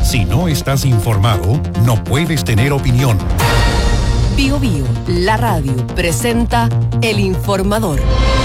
Si no estás informado, no puedes tener opinión. Bio Bio, la radio, presenta El Informador.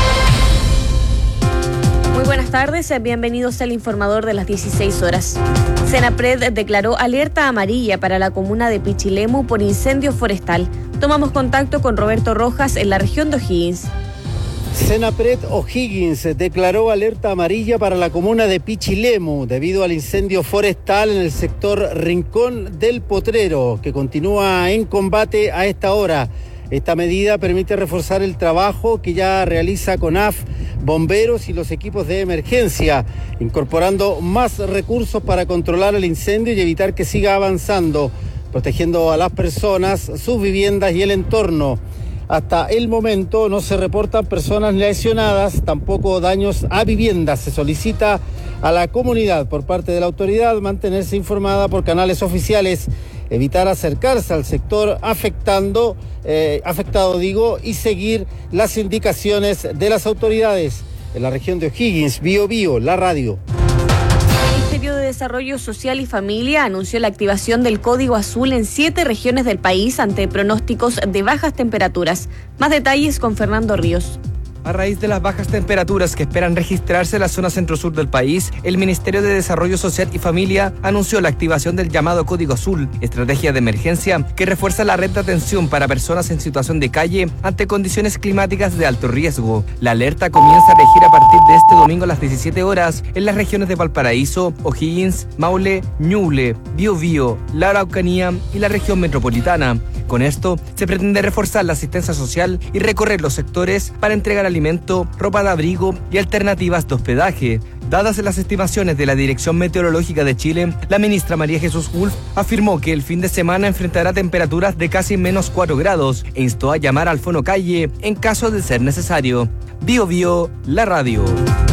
Muy buenas tardes, bienvenidos al Informador de las 16 horas. Senapred declaró alerta amarilla para la comuna de Pichilemu por incendio forestal. Tomamos contacto con Roberto Rojas en la región de O'Higgins. Senapred O'Higgins declaró alerta amarilla para la comuna de Pichilemu debido al incendio forestal en el sector Rincón del Potrero, que continúa en combate a esta hora. Esta medida permite reforzar el trabajo que ya realiza CONAF, bomberos y los equipos de emergencia, incorporando más recursos para controlar el incendio y evitar que siga avanzando, protegiendo a las personas, sus viviendas y el entorno. Hasta el momento no se reportan personas lesionadas, tampoco daños a viviendas. Se solicita a la comunidad por parte de la autoridad mantenerse informada por canales oficiales, evitar acercarse al sector afectado y seguir las indicaciones de las autoridades. En la región de O'Higgins, Bio Bio, la radio. El Ministerio de Desarrollo Social y Familia anunció la activación del Código Azul en 7 regiones del país ante pronósticos de bajas temperaturas. Más detalles con Fernando Ríos. A raíz de las bajas temperaturas que esperan registrarse en la zona centro-sur del país, el Ministerio de Desarrollo Social y Familia anunció la activación del llamado Código Azul, estrategia de emergencia que refuerza la red de atención para personas en situación de calle ante condiciones climáticas de alto riesgo. La alerta comienza a regir a partir de este domingo a las 17 horas en las regiones de Valparaíso, O'Higgins, Maule, Ñuble, Bio Bio, la Araucanía y la región metropolitana. Con esto, se pretende reforzar la asistencia social y recorrer los sectores para entregar alimento, ropa de abrigo y alternativas de hospedaje. Dadas las estimaciones de la Dirección Meteorológica de Chile, la ministra María Jesús Wolf afirmó que el fin de semana enfrentará temperaturas de casi -4 grados e instó a llamar al Fono Calle en caso de ser necesario. Bio Bio, la radio.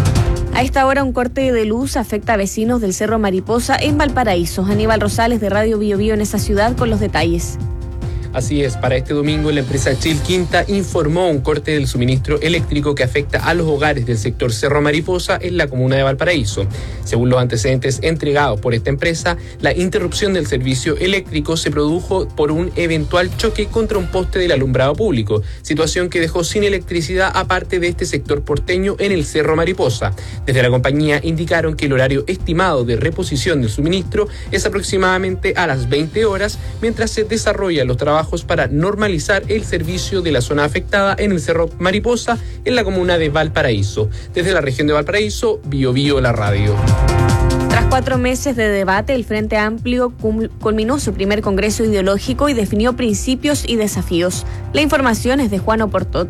A esta hora un corte de luz afecta a vecinos del Cerro Mariposa en Valparaíso. Aníbal Rosales de Radio Bio Bio en esa ciudad con los detalles. Así es, para este domingo la empresa Chilquinta informó un corte del suministro eléctrico que afecta a los hogares del sector Cerro Mariposa en la comuna de Valparaíso. Según los antecedentes entregados por esta empresa, la interrupción del servicio eléctrico se produjo por un eventual choque contra un poste del alumbrado público, situación que dejó sin electricidad a parte de este sector porteño en el Cerro Mariposa. Desde la compañía indicaron que el horario estimado de reposición del suministro es aproximadamente a las 20 horas, mientras se desarrollan los trabajos para normalizar el servicio de la zona afectada en el Cerro Mariposa en la comuna de Valparaíso. Desde la región de Valparaíso, Bio Bio, la radio. Tras 4 meses de debate, el Frente Amplio culminó su primer congreso ideológico y definió principios y desafíos. La información es de Juan Oportot.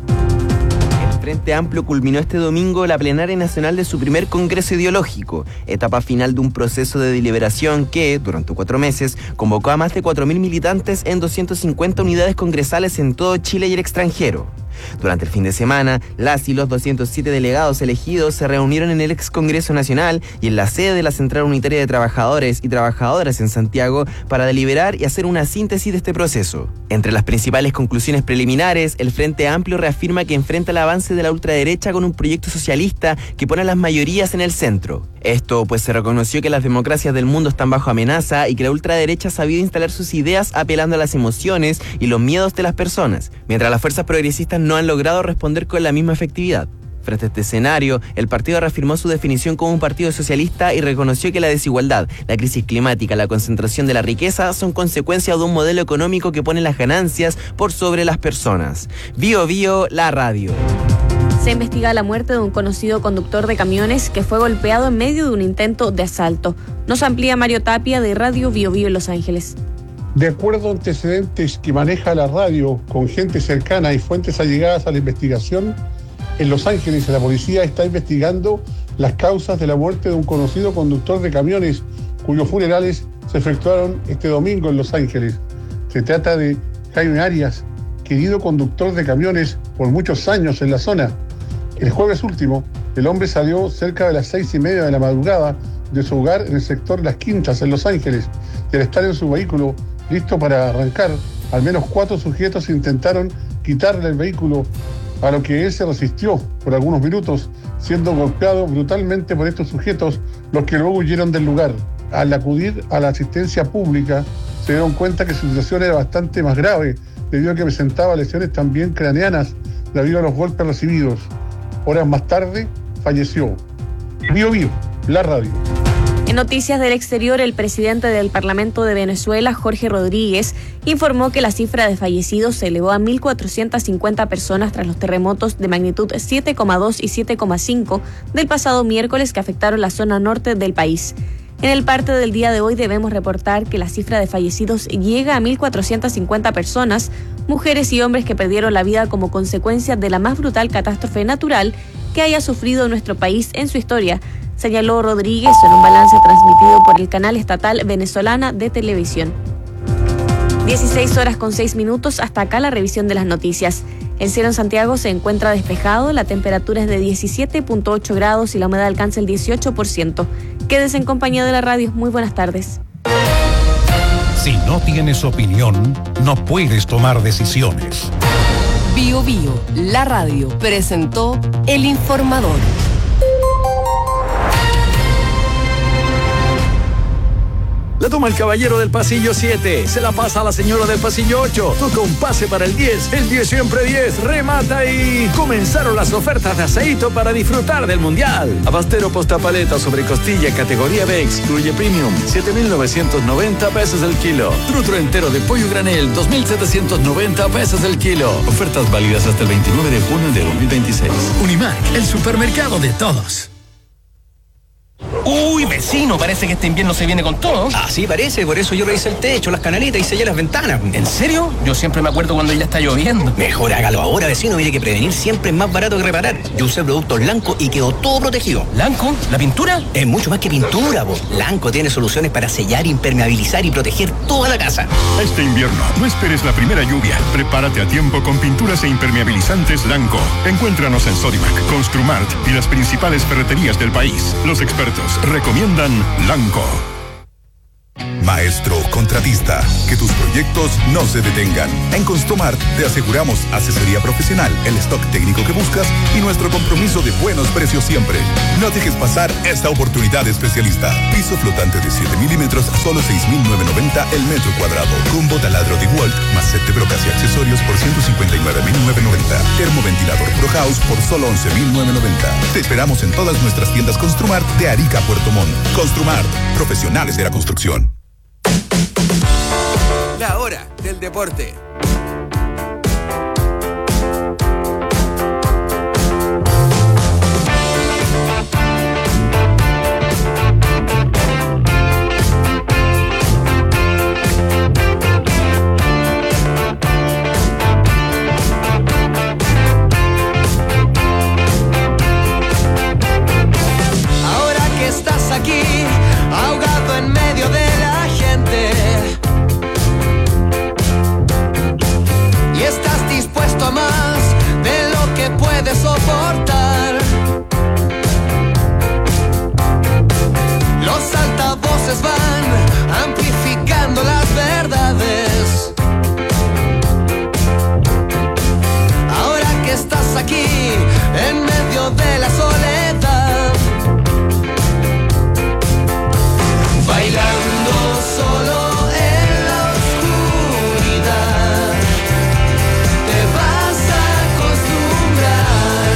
El Frente Amplio culminó este domingo la plenaria nacional de su primer congreso ideológico, etapa final de un proceso de deliberación que, durante 4 meses, convocó a más de 4.000 militantes en 250 unidades congresales en todo Chile y el extranjero. Durante el fin de semana, las y los 207 delegados elegidos se reunieron en el ex Congreso Nacional y en la sede de la Central Unitaria de Trabajadores y Trabajadoras en Santiago para deliberar y hacer una síntesis de este proceso. Entre las principales conclusiones preliminares, el Frente Amplio reafirma que enfrenta el avance de la ultraderecha con un proyecto socialista que pone a las mayorías en el centro. Esto pues se reconoció que las democracias del mundo están bajo amenaza y que la ultraderecha ha sabido instalar sus ideas apelando a las emociones y los miedos de las personas, mientras las fuerzas progresistas no han logrado responder con la misma efectividad. Frente a este escenario, el partido reafirmó su definición como un partido socialista y reconoció que la desigualdad, la crisis climática, la concentración de la riqueza son consecuencia de un modelo económico que pone las ganancias por sobre las personas. Bio Bio, la radio. Se investiga la muerte de un conocido conductor de camiones que fue golpeado en medio de un intento de asalto. Nos amplía Mario Tapia de Radio Bio Bio en Los Ángeles. De acuerdo a antecedentes que maneja la radio con gente cercana y fuentes allegadas a la investigación, en Los Ángeles la policía está investigando las causas de la muerte de un conocido conductor de camiones cuyos funerales se efectuaron este domingo en Los Ángeles. Se trata de Jaime Arias, querido conductor de camiones por muchos años en la zona. El jueves último, el hombre salió cerca de las 6:30 de la madrugada de su hogar en el sector Las Quintas, en Los Ángeles, y al estar en su vehículo listo para arrancar, al menos 4 sujetos intentaron quitarle el vehículo, a lo que él se resistió por algunos minutos, siendo golpeado brutalmente por estos sujetos, los que luego huyeron del lugar. al acudir a la asistencia pública, se dieron cuenta que su situación era bastante más grave, debido a que presentaba lesiones también craneanas debido a los golpes recibidos. Horas más tarde, falleció. Bío Bío, la radio. En noticias del exterior, el presidente del Parlamento de Venezuela, Jorge Rodríguez, informó que la cifra de fallecidos se elevó a 1.450 personas tras los terremotos de magnitud 7,2 y 7,5 del pasado miércoles que afectaron la zona norte del país. En el parte del día de hoy debemos reportar que la cifra de fallecidos llega a 1.450 personas, mujeres y hombres que perdieron la vida como consecuencia de la más brutal catástrofe natural que haya sufrido nuestro país en su historia, señaló Rodríguez en un balance transmitido por el canal estatal venezolana de televisión. 16:06, hasta acá la revisión de las noticias. El cielo en Santiago se encuentra despejado, la temperatura es de 17.8 grados y la humedad alcanza el 18%. Quédese en compañía de la radio. Muy buenas tardes. Si no tienes opinión, no puedes tomar decisiones. Bío Bío, la radio, presentó El Informador. La toma el caballero del pasillo 7, se la pasa a la señora del pasillo 8, toca un pase para el 10, el 10 siempre 10, remata y comenzaron las ofertas de aceito para disfrutar del mundial. Abastero postapaleta sobre costilla categoría B, excluye premium, 7.990 pesos el kilo. Trutro entero de pollo granel, 2.790 pesos el kilo. Ofertas válidas hasta el 29 de junio de 2026. Unimark, el supermercado de todos. Uy, vecino, parece que este invierno se viene con todo. Así parece, por eso yo revisé el techo, las canalitas y sellé las ventanas. ¿En serio? Yo siempre me acuerdo cuando ya está lloviendo. Mejor hágalo ahora, vecino, mire que prevenir siempre es más barato que reparar. Yo usé productos Lanco y quedó todo protegido. ¿Lanco? ¿La pintura? Es mucho más que pintura, vos. Lanco tiene soluciones para sellar, impermeabilizar y proteger toda la casa. Este invierno, no esperes la primera lluvia. Prepárate a tiempo con pinturas e impermeabilizantes Lanco. Encuéntranos en Sodimac, Construmart y las principales ferreterías del país. Los expertos recomiendan Lanco. Maestro contratista, que tus proyectos no se detengan. En Construmart te aseguramos asesoría profesional, el stock técnico que buscas y nuestro compromiso de buenos precios siempre. No dejes pasar esta oportunidad especialista. Piso flotante de 7 milímetros a solo 6.990 el metro cuadrado. Combo taladro de Walt más set de brocas y accesorios por 159.990. Termoventilador Pro House por solo 11.990. Te esperamos en todas nuestras tiendas Construmart de Arica a Puerto Montt. Construmart, profesionales de la construcción. La hora del deporte. Ahora que estás aquí, ahogado en medio de la gente, y estás dispuesto a más de lo que puedes soportar. Los altavoces van amplificando las verdades. Ahora que estás aquí, en medio de la soledad, bailando solo en la oscuridad, te vas a acostumbrar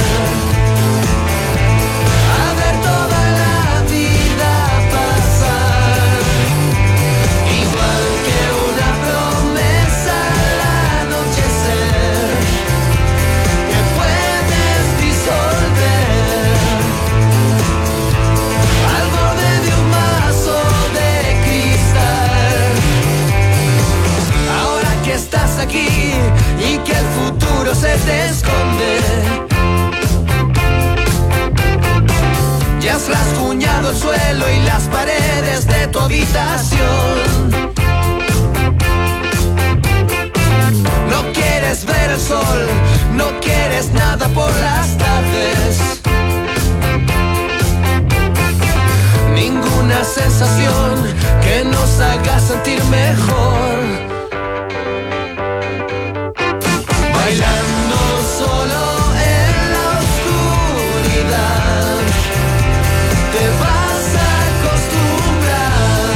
a ver toda la vida pasar, igual que una promesa al anochecer, que puedes disolver al borde de un vaso de cristal. Ahora que estás aquí y que el futuro se te esconde, ya has rasguñado el suelo y las paredes de tu habitación. No quieres ver el sol, no quieres nada por las tardes. Ninguna sensación que nos haga sentir mejor. Bailando solo en la oscuridad, te vas a acostumbrar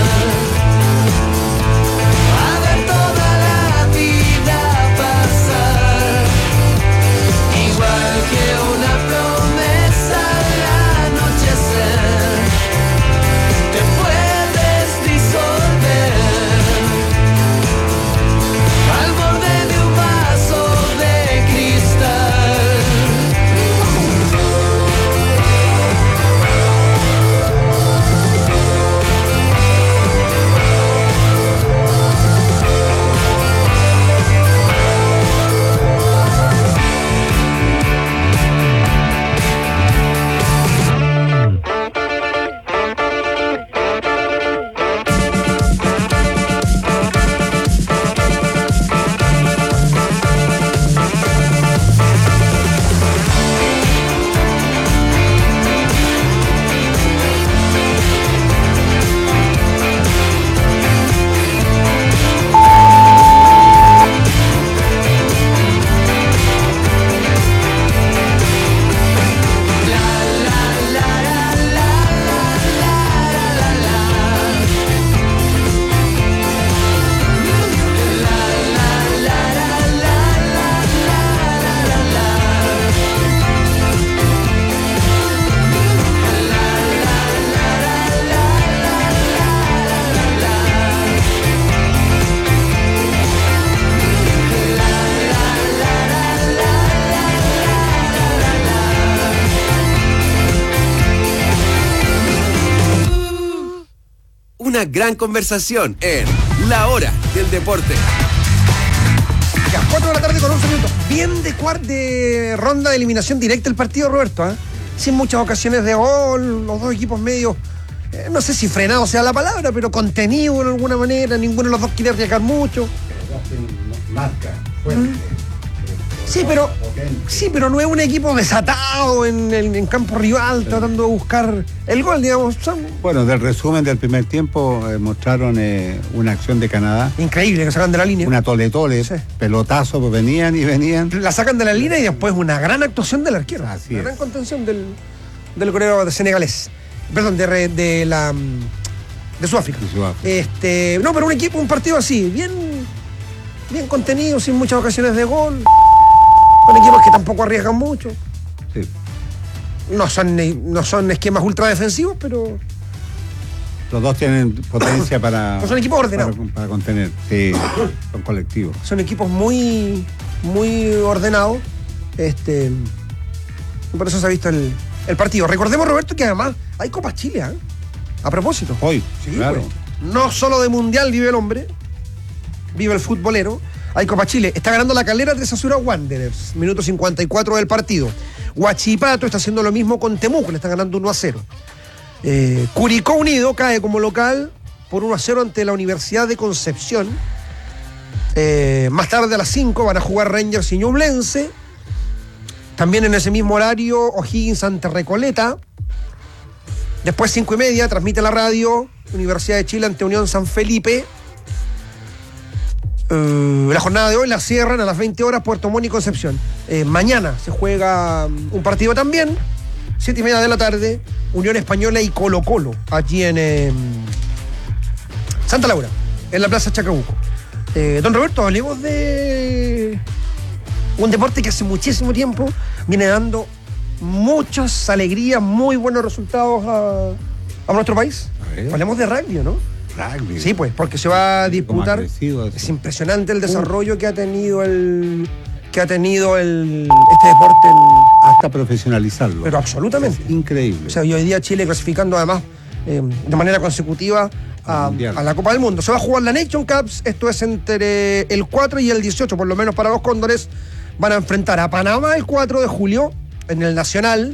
una gran conversación en La Hora del Deporte. Ya, 4 de la tarde con 11 minutos. Bien de ronda de eliminación directa el partido, Roberto, ¿eh? Sin muchas ocasiones de gol, los dos equipos medios, no sé si frenado sea la palabra, pero contenido de alguna manera, ninguno de los dos quiere arriesgar mucho. Marca, fuerte. Sí, pero no es un equipo desatado en campo rival, tratando de buscar el gol, digamos. Bueno, del resumen del primer tiempo mostraron una acción de Canadá. Increíble, que sacan de la línea. Una tole, sí. Pelotazo, pues venían. La sacan de la línea y después una gran actuación del arquero. Así una es. gran contención del corredor de senegalés. Perdón, de Sudáfrica. No, pero un partido así, bien contenido, sin muchas ocasiones de gol. Con equipos que tampoco arriesgan mucho. Sí. No son esquemas ultra defensivos, pero... Los dos tienen potencia para... son equipos ordenados. Para contener. Sí, son colectivos. Son equipos muy, muy ordenados. Por eso se ha visto el partido. Recordemos, Roberto, que además hay Copa Chile, ¿eh? A propósito. Hoy, sí, claro. Pues, no solo de Mundial vive el hombre, vive el futbolero. Hay Copa Chile. Está ganando la Calera 3-0 Wanderers. Minuto 54 del partido. Huachipato está haciendo lo mismo con Temuco. Le está ganando 1-0. Curicó Unido cae como local por 1-0 ante la Universidad de Concepción. Más tarde a las 5 van a jugar Rangers y Ñublense. También en ese mismo horario O'Higgins ante Recoleta. Después 5:30 transmite la radio Universidad de Chile ante Unión San Felipe. La jornada de hoy la cierran a las 20 horas Puerto Montt y Concepción. Mañana se juega un partido también, 7:30 de la tarde, Unión Española y Colo-Colo, allí en Santa Laura, en la Plaza Chacabuco. Don Roberto, hablemos de un deporte que hace muchísimo tiempo viene dando muchas alegrías, muy buenos resultados a nuestro país. Hablemos de rugby, ¿no? Rugby. Sí, pues, porque se va a disputar. Es impresionante el desarrollo que ha tenido este deporte. Hasta profesionalizarlo. Pero absolutamente. Es increíble. O sea, y hoy día Chile clasificando además de manera consecutiva a la Copa del Mundo. Se va a jugar la Nation Cups, esto es entre el 4 y el 18, por lo menos para los Cóndores. Van a enfrentar a Panamá el 4 de julio en el Nacional,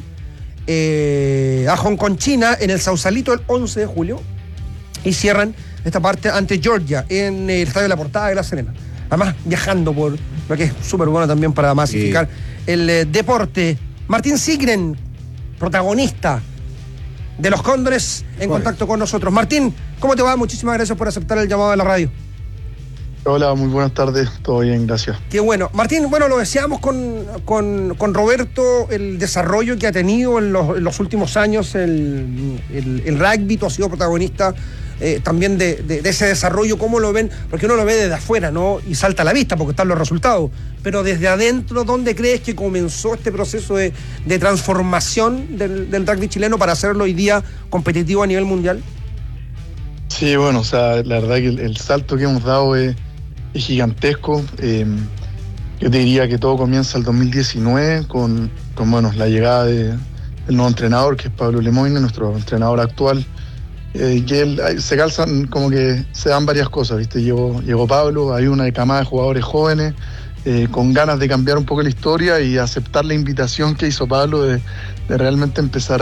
a Hong Kong, China, en el Sausalito el 11 de julio. Y cierran esta parte ante Georgia en el Estadio de la Portada de La Serena. Además, viajando por lo que es súper bueno también para masificar el deporte. Martín Sigren, protagonista de los Cóndores, en contacto con nosotros. Martín, ¿cómo te va? Muchísimas gracias por aceptar el llamado de la radio. Hola, muy buenas tardes, todo bien, gracias. Qué bueno. Martín, bueno, lo decíamos con Roberto, el desarrollo que ha tenido en los últimos años el rugby. Tú has sido protagonista también de ese desarrollo. ¿Cómo lo ven? Porque uno lo ve desde afuera, ¿no? Y salta a la vista porque están los resultados. Pero desde adentro, ¿dónde crees que comenzó este proceso de transformación del rugby chileno para hacerlo hoy día competitivo a nivel mundial? Sí, bueno, o sea, la verdad que el salto que hemos dado es gigantesco. Yo te diría que todo comienza el 2019 con la llegada del nuevo entrenador, que es Pablo Lemoyne, nuestro entrenador actual. Que él, se calzan, como que se dan varias cosas, ¿viste? Llegó Pablo, hay una camada de jugadores jóvenes con ganas de cambiar un poco la historia y aceptar la invitación que hizo Pablo de realmente empezar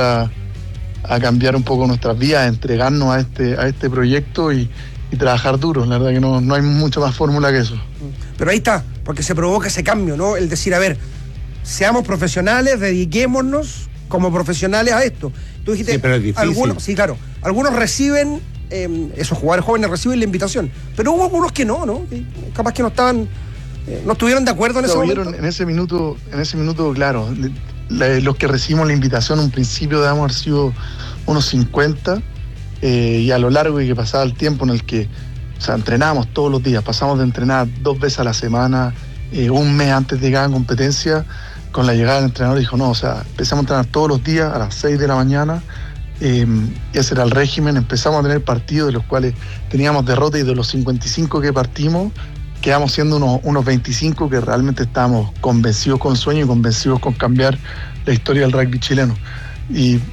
a cambiar un poco nuestras vidas, entregarnos a este proyecto y trabajar duro. La verdad que no hay mucha más fórmula que eso. Pero ahí está, porque se provoca ese cambio, ¿no? El decir, a ver, seamos profesionales, dediquémonos como profesionales a esto. Tú dijiste, sí, pero es difícil. Algunos reciben, esos jugadores jóvenes reciben la invitación, pero hubo algunos que no, capaz que no estuvieron de acuerdo en ese momento. En ese minuto, claro, los que recibimos la invitación en un principio debemos haber sido unos 50, y a lo largo de que pasaba el tiempo en el que, o sea, entrenábamos todos los días, pasamos de entrenar 2 veces a la semana, un mes antes de cada competencia. Con la llegada del entrenador dijo, no, o sea, empezamos a entrenar todos los días a las 6 de la mañana, y ese era el régimen. Empezamos a tener partidos de los cuales teníamos derrota, y de los 55 que partimos quedamos siendo unos 25 que realmente estábamos convencidos con el sueño y convencidos con cambiar la historia del rugby chileno. Y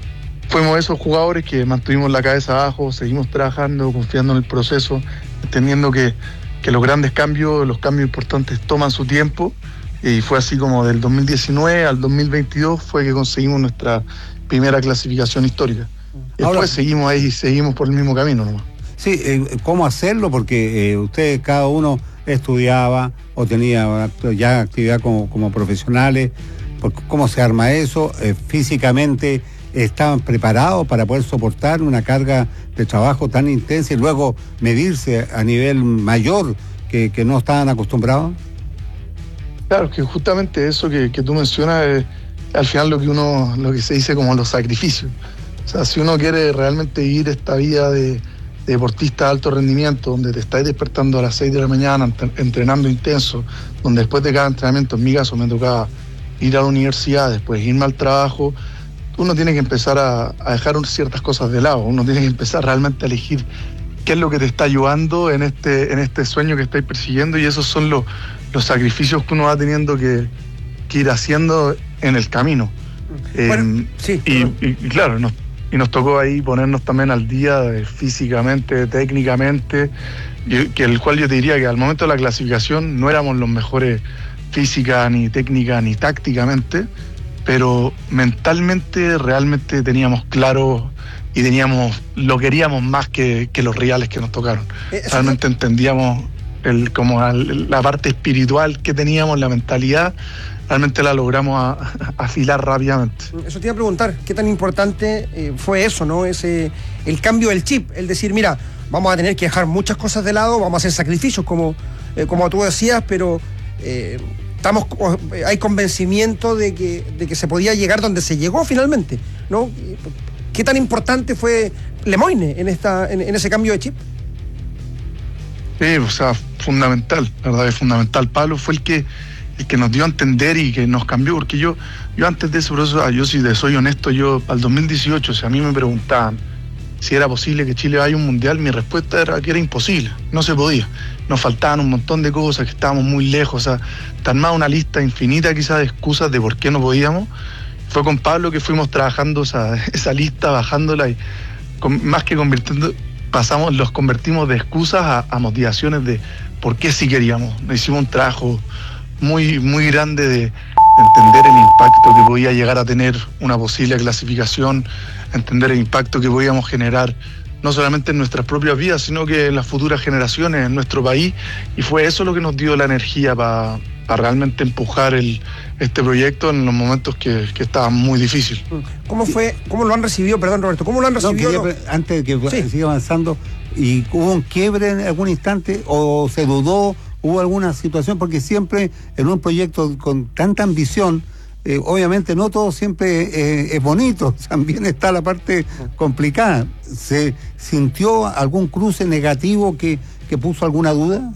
fuimos esos jugadores que mantuvimos la cabeza abajo, seguimos trabajando, confiando en el proceso, entendiendo que los grandes cambios, los cambios importantes toman su tiempo, y fue así como del 2019 al 2022 fue que conseguimos nuestra primera clasificación histórica. Después seguimos ahí, seguimos por el mismo camino nomás. Sí, ¿cómo hacerlo? Porque ustedes cada uno estudiaba o tenía ya actividad como profesionales. ¿Cómo se arma eso? ¿Físicamente estaban preparados para poder soportar una carga de trabajo tan intensa y luego medirse a nivel mayor que no estaban acostumbrados? Claro, que justamente eso que tú mencionas es al final lo que se dice como los sacrificios. O sea, si uno quiere realmente vivir esta vida de deportista de alto rendimiento, donde te estás despertando a las 6 de la mañana, entrenando intenso, donde después de cada entrenamiento, en mi caso me tocaba ir a la universidad, después irme al trabajo, uno tiene que empezar a dejar ciertas cosas de lado, uno tiene que empezar realmente a elegir qué es lo que te está ayudando en este sueño que estáis persiguiendo, y esos son los sacrificios que uno va teniendo que ir haciendo en el camino. Bueno, sí, y claro, nos tocó ahí ponernos también al día físicamente, técnicamente, el cual yo te diría que al momento de la clasificación no éramos los mejores física, ni técnica, ni tácticamente, pero mentalmente realmente teníamos claro y lo queríamos más que los rivales que nos tocaron. Realmente entendíamos la parte espiritual que teníamos, la mentalidad, realmente la logramos afilar rápidamente. Eso te iba a preguntar, ¿qué tan importante fue eso, ¿no? El cambio del chip, el decir, mira, vamos a tener que dejar muchas cosas de lado, vamos a hacer sacrificios, como tú decías, pero hay convencimiento de que se podía llegar donde se llegó finalmente, ¿no? ¿Qué tan importante fue Lemoine en ese cambio de chip? Sí, o sea, fundamental, la verdad es fundamental. Pablo fue el que nos dio a entender y que nos cambió, porque yo antes de ese proceso, yo si soy honesto, yo al 2018, si a mí me preguntaban si era posible que Chile vaya a un mundial, mi respuesta era que era imposible, no se podía. Nos faltaban un montón de cosas, que estábamos muy lejos, o sea, te armaba una lista infinita quizás de excusas de por qué no podíamos. Fue con Pablo que fuimos trabajando esa lista, bajándola, y más que los convertimos de excusas a motivaciones de por qué sí queríamos. Hicimos un trabajo muy, muy grande de entender el impacto que podía llegar a tener una posible clasificación, entender el impacto que podíamos generar no solamente en nuestras propias vidas, sino que en las futuras generaciones, en nuestro país, y fue eso lo que nos dio la energía para realmente empujar este proyecto en los momentos que estaban muy difíciles. ¿Cómo lo han recibido, perdón Roberto, cómo lo han recibido? Antes de que siga avanzando, ¿y hubo un quiebre en algún instante o se dudó? ¿Hubo alguna situación? Porque siempre en un proyecto con tanta ambición, obviamente no todo siempre es bonito, también está la parte complicada. ¿Se sintió algún cruce negativo que puso alguna duda?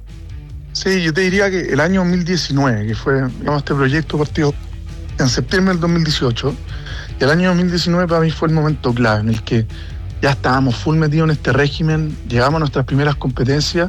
Sí, yo te diría que el año 2019, que fue, este proyecto partió en septiembre del 2018, y el año 2019 para mí fue el momento clave en el que ya estábamos full metidos en este régimen, llegamos a nuestras primeras competencias,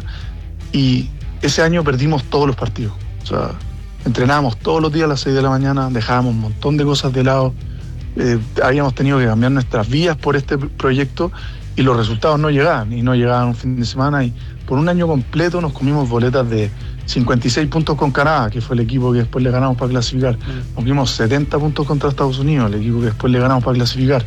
y ese año perdimos todos los partidos. O sea, entrenábamos todos los días a las 6 de la mañana, dejábamos un montón de cosas de lado, habíamos tenido que cambiar nuestras vías por este proyecto, y los resultados no llegaban un fin de semana, y por un año completo nos comimos boletas de 56 puntos con Canadá, que fue el equipo que después le ganamos para clasificar. Nos dimos 70 puntos contra Estados Unidos, el equipo que después le ganamos para clasificar.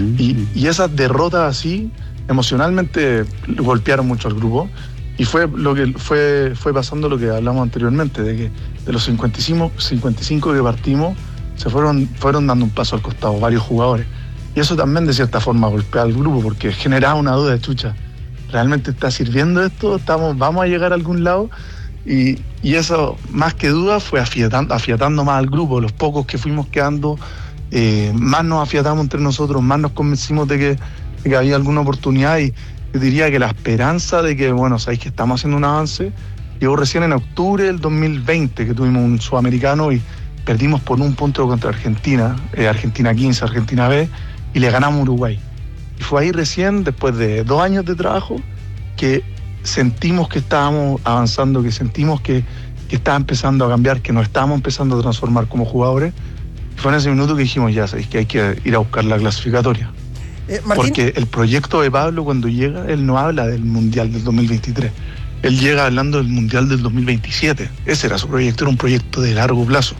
Y esas derrotas así, emocionalmente golpearon mucho al grupo, y fue lo que fue pasando lo que hablamos anteriormente, de que de los 55 que partimos, se fueron dando un paso al costado varios jugadores. Y eso también de cierta forma golpea al grupo, porque generaba una duda de chucha. ¿Realmente está sirviendo esto? ¿Vamos a llegar a algún lado? Y eso, más que duda, fue afiatando más al grupo. Los pocos que fuimos quedando, más nos afiatamos entre nosotros, más nos convencimos de que había alguna oportunidad. Y yo diría que la esperanza de que, bueno, sabéis que estamos haciendo un avance, llegó recién en octubre del 2020, que tuvimos un sudamericano y perdimos por un punto contra Argentina, Argentina 15, Argentina B, y le ganamos a Uruguay. Y fue ahí recién, después de 2 años de trabajo, que sentimos que estábamos avanzando, que sentimos que estaba empezando a cambiar, que nos estábamos empezando a transformar como jugadores. Y fue en ese minuto que dijimos, ya sabéis que hay que ir a buscar la clasificatoria. Martín. Porque el proyecto de Pablo, cuando llega, él no habla del Mundial del 2023. Él llega hablando del Mundial del 2027. Ese era su proyecto, era un proyecto de largo plazo.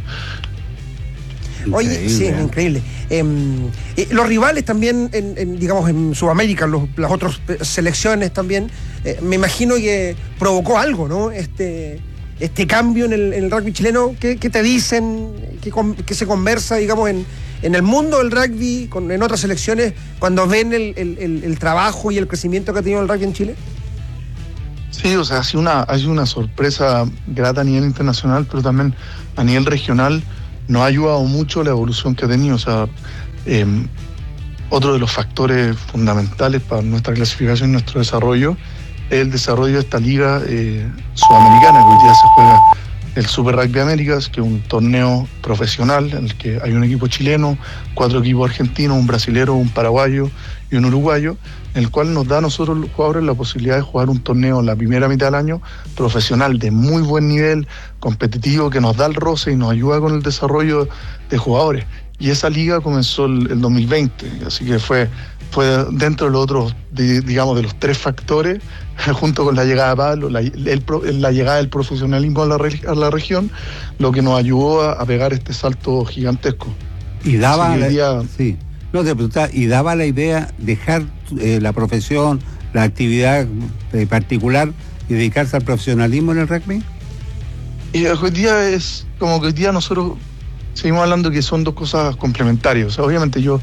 Oye, sí, increíble. Los rivales también, digamos, en Sudamérica, las otras selecciones también, me imagino que provocó algo, ¿no? Este cambio en el rugby chileno. ¿Qué te dicen? ¿Qué se conversa, digamos, en el mundo del rugby, en otras selecciones, cuando ven el trabajo y el crecimiento que ha tenido el rugby en Chile? Sí, o sea, ha sido una sorpresa grata a nivel internacional, pero también a nivel regional nos ha ayudado mucho la evolución que ha tenido. O sea, otro de los factores fundamentales para nuestra clasificación y nuestro desarrollo es el desarrollo de esta liga sudamericana, que hoy día se juega el Super Rugby Américas, que es un torneo profesional en el que hay un equipo chileno, 4 equipos argentinos, un brasilero, un paraguayo y un uruguayo, en el cual nos da a nosotros los jugadores la posibilidad de jugar un torneo en la primera mitad del año profesional de muy buen nivel, competitivo, que nos da el roce y nos ayuda con el desarrollo de jugadores. Y esa liga comenzó el 2020, así que fue dentro de los otros, digamos, de los 3 factores, junto con la llegada de Pablo, la llegada del profesionalismo a la región, lo que nos ayudó a pegar este salto gigantesco. Y daba la idea dejar la profesión, la actividad particular y dedicarse al profesionalismo en el rugby. Y hoy día es como que hoy día nosotros seguimos hablando que son 2 cosas complementarias. O sea, obviamente yo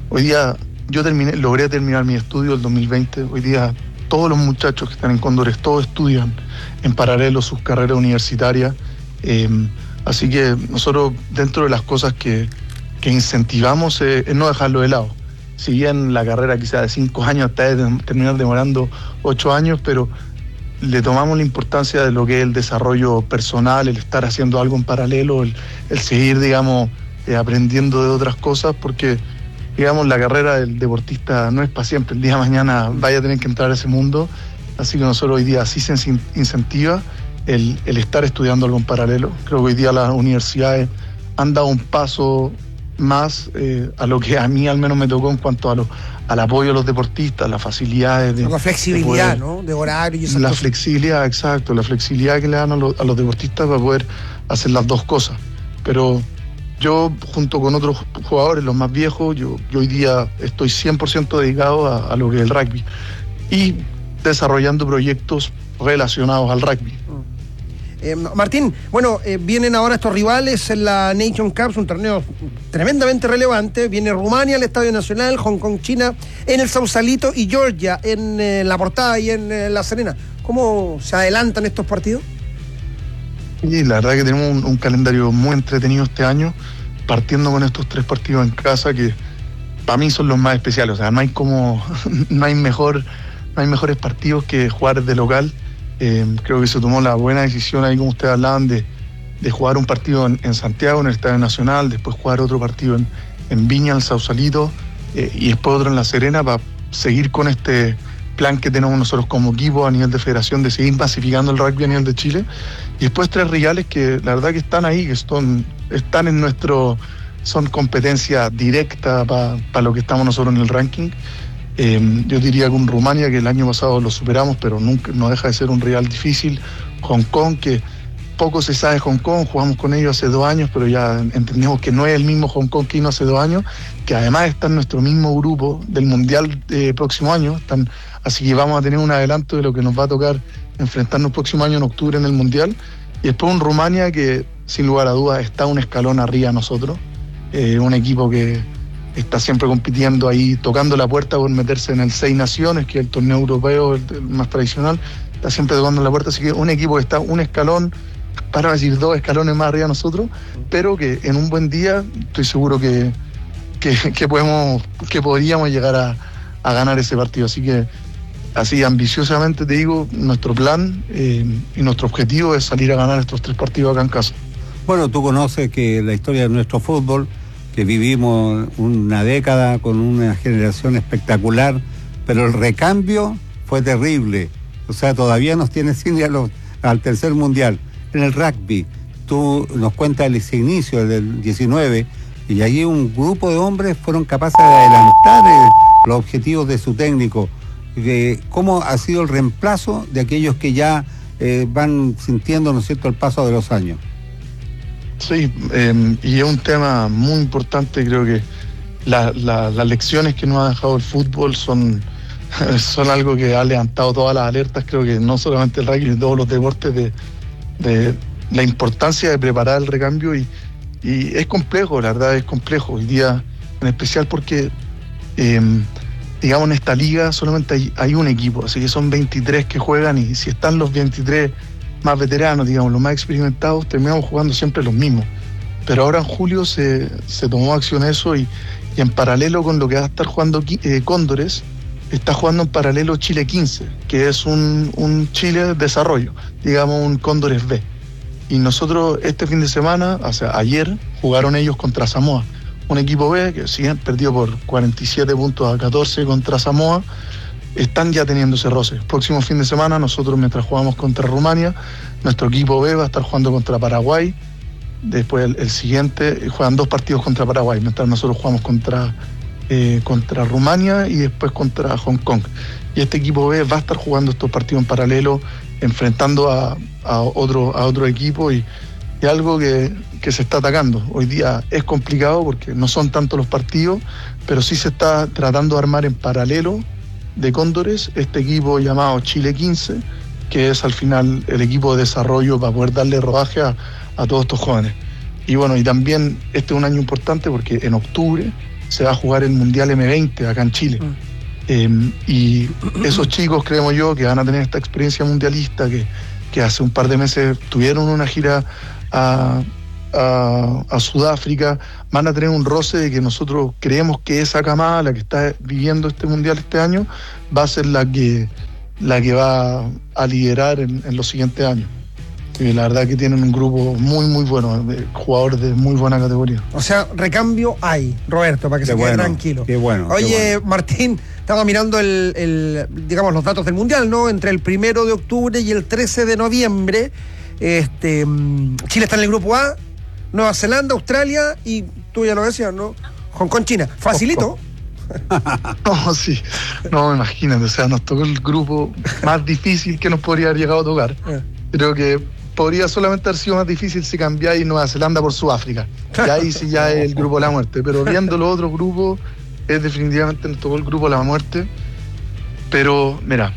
logré terminar mi estudio el 2020. Hoy día todos los muchachos que están en Cóndores, todos estudian en paralelo sus carreras universitarias. Así que nosotros, dentro de las cosas que incentivamos, es no dejarlo de lado. Si bien la carrera quizá de 5 años hasta terminar demorando 8 años, pero le tomamos la importancia de lo que es el desarrollo personal, el estar haciendo algo en paralelo, el seguir, digamos, aprendiendo de otras cosas, porque, digamos, la carrera del deportista no es para siempre. El día de mañana vaya a tener que entrar a ese mundo, así que nosotros hoy día sí se incentiva el estar estudiando algo en paralelo. Creo que hoy día las universidades han dado un paso más a lo que a mí al menos me tocó en cuanto al apoyo a los deportistas, las facilidades la flexibilidad, ¿no? De horario y esas la cosas. Flexibilidad, exacto, la flexibilidad que le dan a los deportistas para poder hacer las 2 cosas. Pero yo, junto con otros jugadores, los más viejos, yo hoy día estoy 100% dedicado a lo que es el rugby y desarrollando proyectos relacionados al rugby. Martín, bueno, vienen ahora estos rivales en la Nation Cup, un torneo tremendamente relevante. Viene Rumania, el Estadio Nacional, Hong Kong, China, en el Sausalito, y Georgia en La Portada y en La Serena. ¿Cómo se adelantan estos partidos? Y la verdad que tenemos un calendario muy entretenido este año, partiendo con estos 3 partidos en casa que para mí son los más especiales. O sea, no hay mejores partidos que jugar de local. Creo que se tomó la buena decisión ahí, como ustedes hablaban, de jugar un partido en Santiago, en el Estadio Nacional, después jugar otro partido en Viña, el Sausalito, y después otro en La Serena, para seguir con este plan que tenemos nosotros como equipo a nivel de federación, de seguir masificando el rugby a nivel de Chile. Y después 3 rivales que la verdad que están ahí, que están en son competencia directa para lo que estamos nosotros en el ranking. Yo diría que un Rumania, que el año pasado lo superamos, pero nunca no deja de ser un rival difícil. Hong Kong, que poco se sabe de Hong Kong, jugamos con ellos hace 2 años, pero ya entendemos que no es el mismo Hong Kong que vino hace 2 años, que además está en nuestro mismo grupo del Mundial próximo año. Así que vamos a tener un adelanto de lo que nos va a tocar enfrentarnos el próximo año en octubre en el Mundial. Y después un Rumania que, sin lugar a dudas, está un escalón arriba de nosotros. Un equipo que está siempre compitiendo ahí, tocando la puerta por meterse en el 6 Naciones, que es el torneo europeo el más tradicional. Está siempre tocando la puerta, así que un equipo que está un escalón, para decir 2 escalones más arriba de nosotros, pero que en un buen día estoy seguro que podríamos llegar a ganar ese partido. Así que, así ambiciosamente te digo, nuestro plan y nuestro objetivo es salir a ganar estos 3 partidos acá en casa. Bueno, tú conoces que la historia de nuestro fútbol, que vivimos una década con una generación espectacular, pero el recambio fue terrible. O sea, todavía nos tiene sin ir al tercer mundial. En el rugby, tú nos cuentas el inicio del 19, y allí un grupo de hombres fueron capaces de adelantar los objetivos de su técnico, de cómo ha sido el reemplazo de aquellos que ya van sintiendo, ¿no es cierto?, el paso de los años. Sí, y es un tema muy importante. Creo que las lecciones que nos ha dejado el fútbol son algo que ha levantado todas las alertas. Creo que no solamente el rugby, todos los deportes, de la importancia de preparar el recambio, y es complejo, la verdad es complejo hoy día, en especial porque digamos, en esta liga solamente hay un equipo, así que son 23 que juegan, y si están los 23 más veteranos, digamos, los más experimentados, terminamos jugando siempre los mismos. Pero ahora en julio se tomó acción eso, y en paralelo con lo que va a estar jugando Cóndores, está jugando en paralelo Chile 15, que es un Chile desarrollo, digamos un Cóndores B. Y nosotros este fin de semana, o sea, ayer, jugaron ellos contra Samoa, un equipo B que sí perdió por 47 puntos a 14 contra Samoa. Están ya teniendo ese roce. El próximo fin de semana, nosotros, mientras jugamos contra Rumania, nuestro equipo B va a estar jugando contra Paraguay. Después el siguiente, juegan 2 partidos contra Paraguay, mientras nosotros jugamos contra Rumania y después contra Hong Kong. Y este equipo B va a estar jugando estos partidos en paralelo, enfrentando a otro equipo, y algo que se está atacando. Hoy día es complicado porque no son tantos los partidos, pero sí se está tratando de armar en paralelo de Cóndores este equipo llamado Chile 15, que es al final el equipo de desarrollo para poder darle rodaje a todos estos jóvenes. Y bueno, y también este es un año importante porque en octubre se va a jugar el Mundial M20 acá en Chile. Y esos chicos, creemos yo, que van a tener esta experiencia mundialista, que hace un par de meses tuvieron una gira a Sudáfrica, van a tener un roce de que nosotros creemos que esa camada, la que está viviendo este mundial este año, va a ser la que va a liderar en los siguientes años. Y la verdad que tienen un grupo muy muy bueno, de jugadores de muy buena categoría. O sea, recambio hay, Roberto, para que se quede tranquilo. Qué bueno. Oye, Martín, estaba mirando digamos, los datos del mundial, ¿no? Entre el 1 de octubre y el 13 de noviembre, Chile está en el grupo A, Nueva Zelanda, Australia y, tú ya lo decías, ¿no?, Hong Kong, China. Facilito. No, sí. No, imagínate, o sea, nos tocó el grupo más difícil que nos podría haber llegado a tocar. Creo que podría solamente haber sido más difícil si cambiáis Nueva Zelanda por Sudáfrica. Y ahí sí ya es el grupo de la muerte. Pero viendo los otros grupos, definitivamente nos tocó el grupo de la muerte. Pero, mira,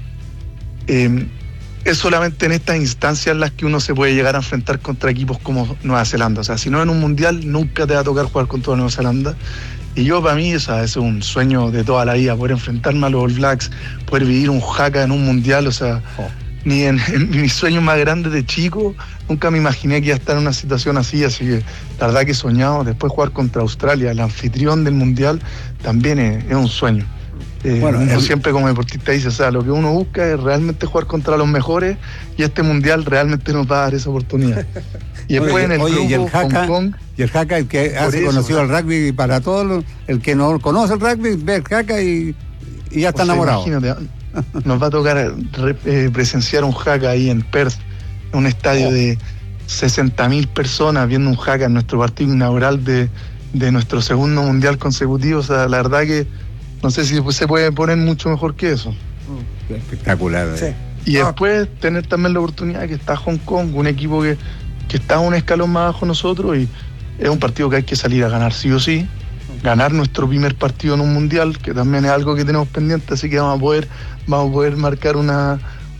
es solamente en estas instancias en las que uno se puede llegar a enfrentar contra equipos como Nueva Zelanda. O sea, si no en un mundial, nunca te va a tocar jugar contra Nueva Zelanda. Y yo, para mí, o sea, es un sueño de toda la vida, poder enfrentarme a los All Blacks, poder vivir un haka en un mundial. O sea, ni en mis sueños más grandes de chico, nunca me imaginé que iba a estar en una situación así que la verdad que he soñado. Después jugar contra Australia, el anfitrión del mundial, también es un sueño. Uno siempre como deportista dice, o sea, lo que uno busca es realmente jugar contra los mejores, y este mundial realmente nos va a dar esa oportunidad. Y después en el grupo, y el haka, Hong Kong, y el haka, el que hace conocido el rugby para todos, el que no conoce el rugby, ve el haka y ya está enamorado. Imagínate, nos va a tocar presenciar un haka ahí en Perth, en un estadio de 60.000 personas viendo un haka en nuestro partido inaugural de nuestro segundo mundial consecutivo. O sea, la verdad que no sé si se puede poner mucho mejor que eso. Espectacular. Sí. Y después tener también la oportunidad de que está Hong Kong, un equipo que está un escalón más abajo nosotros, y es un partido que hay que salir a ganar sí o sí, ganar nuestro primer partido en un mundial, que también es algo que tenemos pendiente, así que vamos a poder marcar una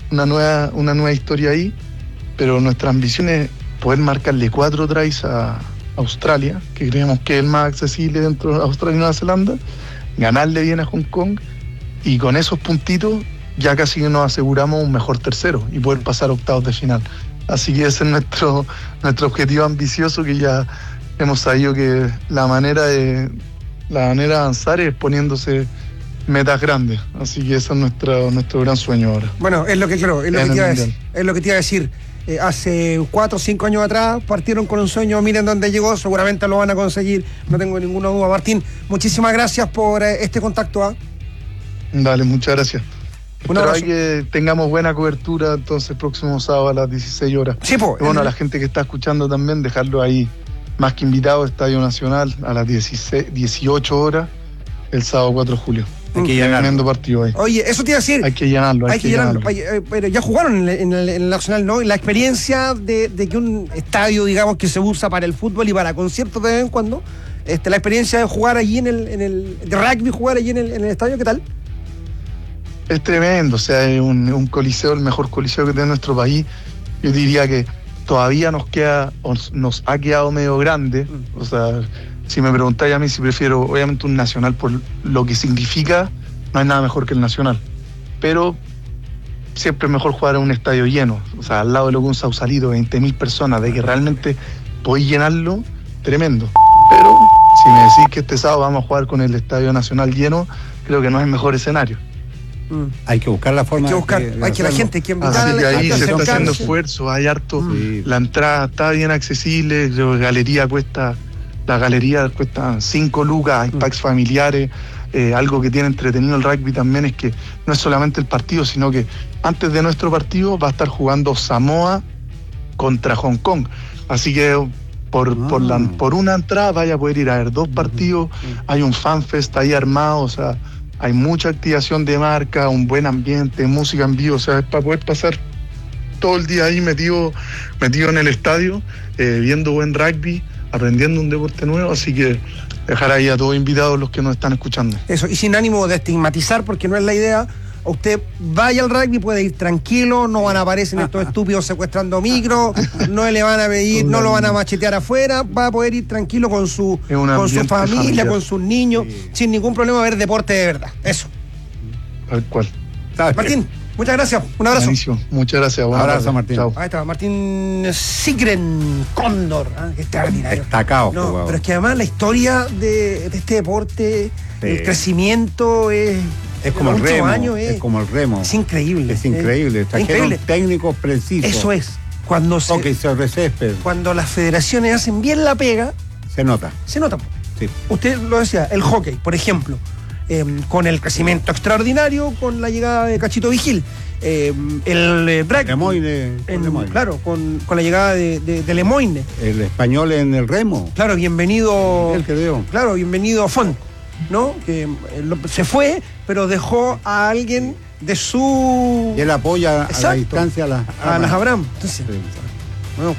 nueva historia ahí. Pero nuestra ambición es poder marcarle 4 tries a Australia, que creemos que es el más accesible dentro de Australia y Nueva Zelanda, ganarle bien a Hong Kong, y con esos puntitos ya casi nos aseguramos un mejor tercero y poder pasar a octavos de final. Así que ese es nuestro objetivo ambicioso, que ya hemos sabido que la manera de avanzar es poniéndose metas grandes. Así que ese es nuestro gran sueño ahora. Bueno, es lo que te iba a decir. Hace 4 o 5 años atrás partieron con un sueño, miren dónde llegó, seguramente lo van a conseguir, no tengo ninguna duda. Martín, muchísimas gracias por este contacto. Dale, muchas gracias. Espero que tengamos buena cobertura entonces próximo sábado a las 16 horas. Sí, pues. Bueno, a la gente que está escuchando también, dejarlo ahí más que invitado, Estadio Nacional a las 18 horas el sábado 4 de julio. Hay que llenarlo. Tremendo partido ahí. Oye, eso te iba a decir. Hay que llenarlo. Pero ya jugaron en el Nacional, ¿no? La experiencia de que un estadio, digamos, que se usa para el fútbol y para conciertos de vez en cuando, la experiencia de jugar allí de rugby, jugar allí en el estadio, ¿qué tal? Es tremendo, o sea, es un coliseo, el mejor coliseo que tiene nuestro país. Yo diría que todavía nos ha quedado medio grande. O sea, si me preguntáis a mí si prefiero, obviamente, un Nacional por lo que significa, no hay nada mejor que el Nacional. Pero siempre es mejor jugar en un estadio lleno. O sea, al lado de lo que un Sausalito, 20.000 personas, de que realmente podéis llenarlo, tremendo. Pero si me decís que este sábado vamos a jugar con el Estadio Nacional lleno, creo que no es el mejor escenario. Hay que buscar la forma. Hay que la gente, que así que ahí se está haciendo esfuerzo, hay harto. La entrada está bien accesible, la galería cuesta 5 lucas, hay packs familiares. Algo que tiene entretenido el rugby también es que no es solamente el partido, sino que antes de nuestro partido va a estar jugando Samoa contra Hong Kong. Así que por una entrada vaya a poder ir a ver 2 partidos, hay un fanfest ahí armado, o sea, hay mucha activación de marca, un buen ambiente, música en vivo, o sea, es para poder pasar todo el día ahí metido en el estadio, viendo buen rugby, aprendiendo un deporte nuevo, así que dejar ahí a todos invitados los que nos están escuchando. Eso, y sin ánimo de estigmatizar, porque no es la idea. Usted vaya al rugby, puede ir tranquilo, no van a aparecer estos estúpidos secuestrando micro, no le van a pedir, no lo van a machetear afuera, va a poder ir tranquilo con su familia, familiar, con sus niños, sin ningún problema, a ver deporte de verdad. Eso. Tal cual. Martín, muchas gracias. Un abrazo. Buenísimo. Muchas gracias. Un abrazo, Martín. Chao. Ahí está, Martín Sigren Cóndor. Extraordinario. Destacado. No, pero es que además la historia de este deporte, el crecimiento es como el remo. Es como el remo. Es increíble. Es increíble. Trajeron técnicos precisos. Eso es. Cuando las federaciones hacen bien la pega, se nota. Se nota. Sí. Usted lo decía, el hockey, por ejemplo, con el crecimiento extraordinario, con la llegada de Cachito Vigil, el rugby, Lemoyne. Claro, con la llegada de Lemoyne. El español en el remo. Claro, bienvenido. El que dio. Claro, bienvenido Font, ¿no? Que se fue, pero dejó a alguien de su. Y él apoya a la distancia a las Abraham. Entonces, bueno,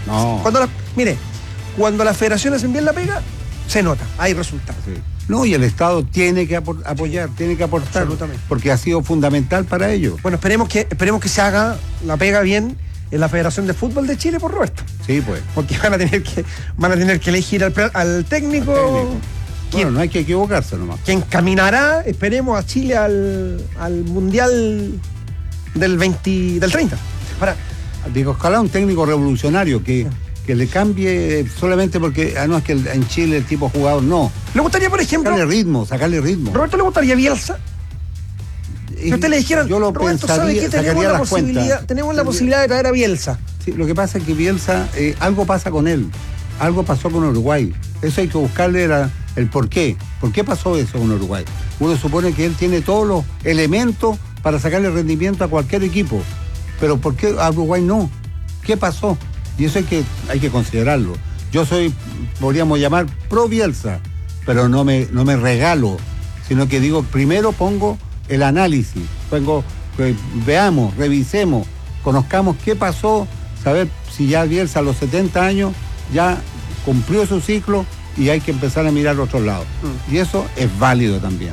cuando las federaciones hacen bien la pega, se nota, hay resultados. Sí. No, y el Estado tiene que apoyar, tiene que aportar, absolutamente, porque ha sido fundamental para ello. Bueno, esperemos que se haga la pega bien en la Federación de Fútbol de Chile por Roberto. Sí, pues. Porque van a tener que elegir al técnico. Bueno, no hay que equivocarse nomás. Que encaminará, esperemos, a Chile al Mundial del 30. Ahora, digo, ojalá un técnico revolucionario que le cambie solamente porque no es que en Chile el tipo jugador no. ¿Le gustaría, por ejemplo, sacarle ritmo? ¿Roberto le gustaría Bielsa? Si usted le dijera, yo lo Roberto, pensaría, ¿sabe qué? Tenemos la posibilidad de traer a Bielsa. Sí, lo que pasa es que Bielsa, algo pasa con él. Algo pasó con Uruguay. Eso hay que buscarle el por qué. ¿Por qué pasó eso con Uruguay? Uno supone que él tiene todos los elementos para sacarle rendimiento a cualquier equipo. Pero ¿por qué a Uruguay no? ¿Qué pasó? Y eso hay que considerarlo. Yo podríamos llamar pro Bielsa, pero no me regalo, sino que digo, primero pongo el análisis, veamos, revisemos, conozcamos qué pasó, saber si ya Bielsa a los 70 años ya cumplió su ciclo y hay que empezar a mirar a otros lados. Y eso es válido también.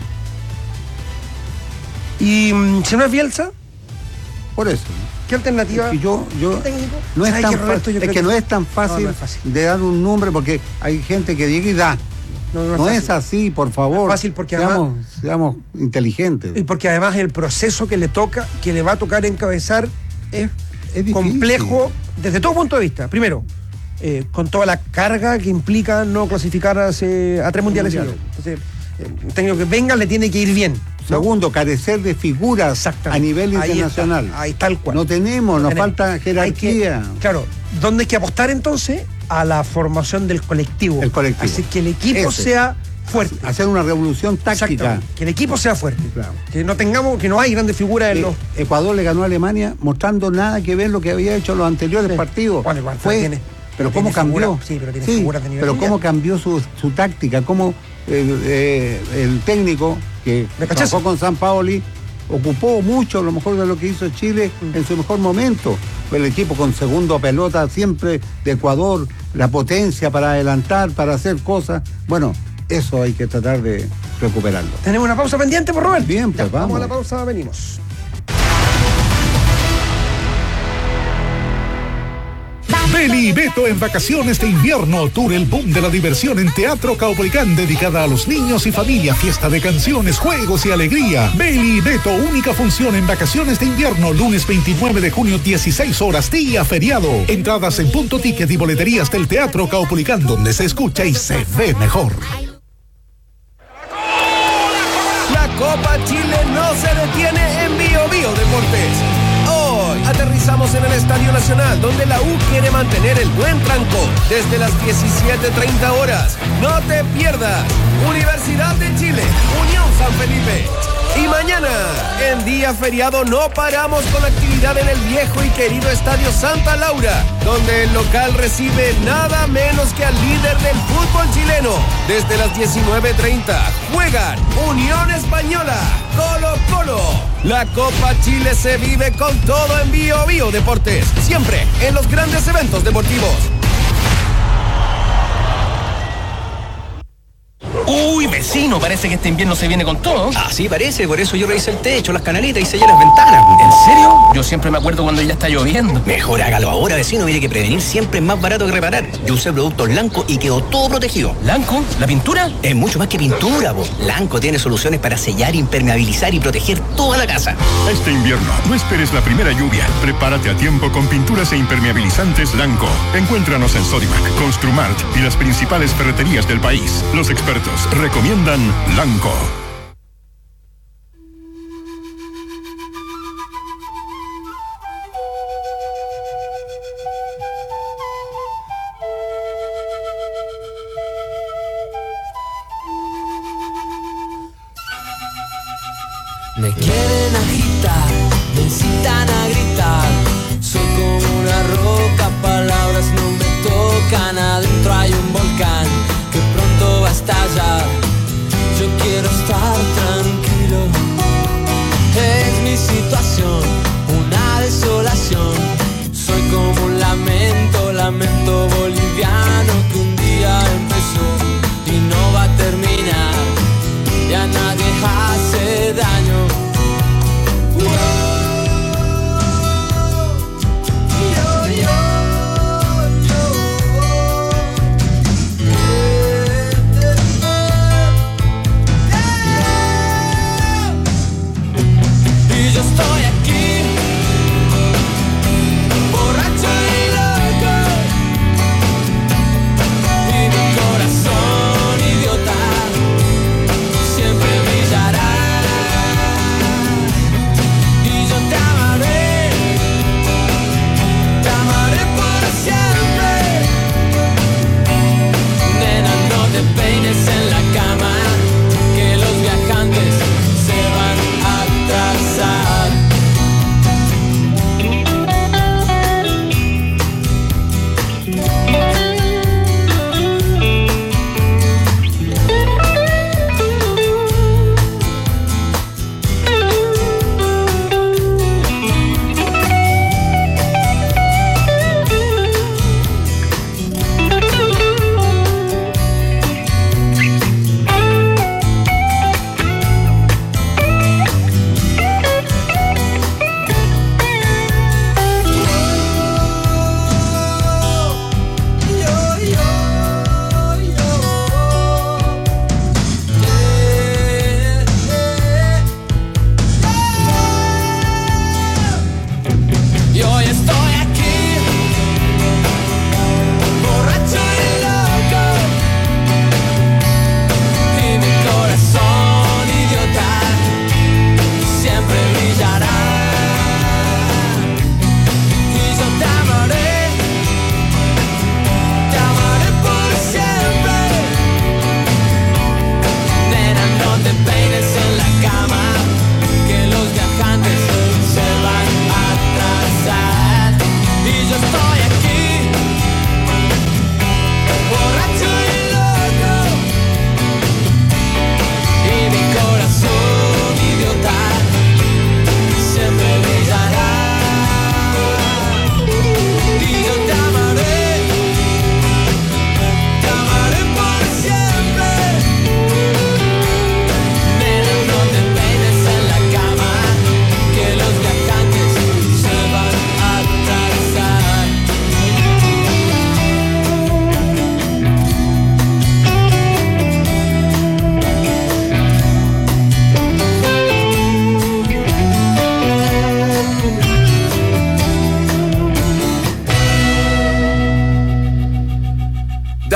¿Y si no es Bielsa? Por eso. ¿Qué alternativa? Es que no es tan fácil, no es tan fácil de dar un nombre, porque hay gente que llega y da. No es así, por favor. Es fácil porque seamos inteligentes. Y porque además el proceso que le va a tocar encabezar es complejo desde todo punto de vista. Primero, con toda la carga que implica no clasificar a 3 mundiales. Entonces, el técnico que venga le tiene que ir bien, ¿no? Segundo, carecer de figuras a nivel internacional. Ahí tal cual. No tenemos, nos falta jerarquía. Claro, ¿dónde hay que apostar entonces? A la formación del colectivo. Así que el equipo sea fuerte. Hacer una revolución táctica. Que el equipo sea fuerte. Claro. Que no hay grandes figuras en los. Ecuador le ganó a Alemania mostrando nada que ver lo que había hecho en los anteriores partidos. Bueno, igual pero cómo cambió. Pero tiene figuras de nivel pero mundial. Cómo cambió su táctica, cómo el técnico que trabajó con San Paoli, ocupó mucho, a lo mejor de lo que hizo Chile en su mejor momento. Fue el equipo con segundo pelota siempre de Ecuador, la potencia para adelantar, para hacer cosas. Bueno, eso hay que tratar de recuperarlo. ¿Tenemos una pausa pendiente, por Robert? Bien, pues vamos a la pausa, venimos. Beli y Beto en vacaciones de invierno. Tour El Boom de la Diversión en Teatro Caupolicán, dedicada a los niños y familia. Fiesta de canciones, juegos y alegría. Beli y Beto, única función en vacaciones de invierno. Lunes 29 de junio, 16 horas, día feriado. Entradas en Punto Ticket y boleterías del Teatro Caupolicán, donde se escucha y se ve mejor. La Copa Chile no se detiene en Bio Bio Deportes. Hoy aterrizamos en el Estadio Nacional, donde la U quiere mantener el buen tranco desde las 17:30 horas. No te pierdas. Universidad de Chile, Unión San Felipe. Y mañana, en día feriado, no paramos con actividad en el viejo y querido Estadio Santa Laura, donde el local recibe nada menos que al líder del fútbol chileno. Desde las 19:30 juegan Unión Española, Colo-Colo. La Copa Chile se vive con todo en Bio Bio Deportes, siempre en los grandes eventos deportivos. Uy, vecino, parece que este invierno se viene con todo. Así parece, por eso yo revisé el techo, las canalitas y sellé las ventanas. ¿En serio? Yo siempre me acuerdo cuando ya está lloviendo. Mejor hágalo ahora, vecino, mire que prevenir siempre es más barato que reparar. Yo usé productos Lanco y quedó todo protegido. ¿Lanco? ¿La pintura? Es mucho más que pintura, po. Lanco tiene soluciones para sellar, impermeabilizar y proteger toda la casa. Este invierno, no esperes la primera lluvia. Prepárate a tiempo con pinturas e impermeabilizantes Lanco. Encuéntranos en Sodimac, Construmart y las principales ferreterías del país. Los expertos recomiendan Lanco. Me quieren agitar, me incitan a gritar. Soy como una roca, palabras no me tocan. Adentro hay un volcán que pronto va a estallar. Yo quiero estar tranquilo. Es mi situación, una desolación. Soy como un lamento boliviano que un día empezó y no va a terminar. Ya nadie hace daño. Y yo estoy aquí, borracho y loco,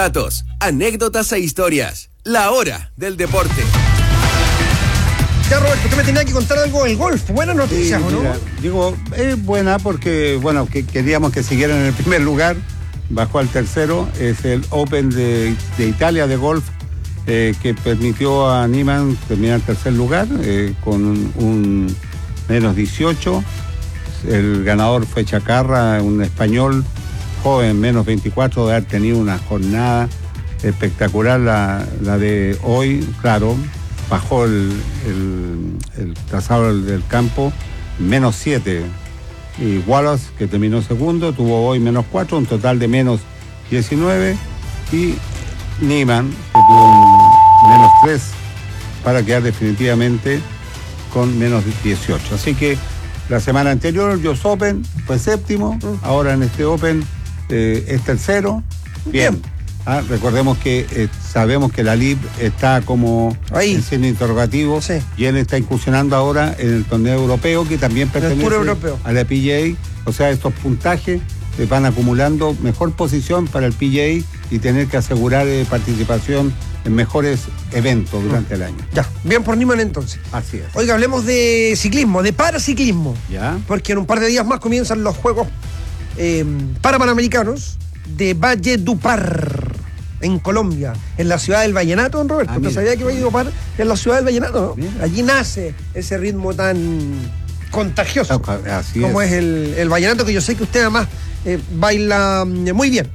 datos, anécdotas e historias. La hora del deporte. Ya, Roberto, usted me tenía que contar algo del golf. Buenas noticias, ¿o no? Mira, digo, es buena porque, bueno, que queríamos que siguieran en el primer lugar, bajó al tercero. Es el Open de Italia de golf, que permitió a Niemann terminar en tercer lugar con un menos 18. El ganador fue Chacarra, un español joven, menos 24, de haber tenido una jornada espectacular la de hoy. Claro, bajó el trazado del campo, menos 7. Y Wallace, que terminó segundo, tuvo hoy menos 4, un total de menos 19. Y Niemann, que tuvo un menos 3 para quedar definitivamente con menos 18. Así que la semana anterior el US Open fue séptimo, ahora en este Open es tercero. Bien. Recordemos que sabemos que la LIV está como en signo interrogativo, sí, y él está incursionando ahora en el torneo europeo, que también pertenece a la PGA. O sea, estos puntajes van acumulando mejor posición para el PGA y tener que asegurar participación en mejores eventos durante el año. Ya, bien por Niemann entonces. Así es. Oiga, hablemos de ciclismo, de paraciclismo. Ya. Porque en un par de días más comienzan los Juegos Panamericanos de Valledupar, en Colombia, en la ciudad del Vallenato, don Roberto. ¿Usted sabía que Valledupar es la ciudad del Vallenato? ¿No? Allí nace ese ritmo tan contagioso como es el vallenato, que yo sé que usted además baila muy bien.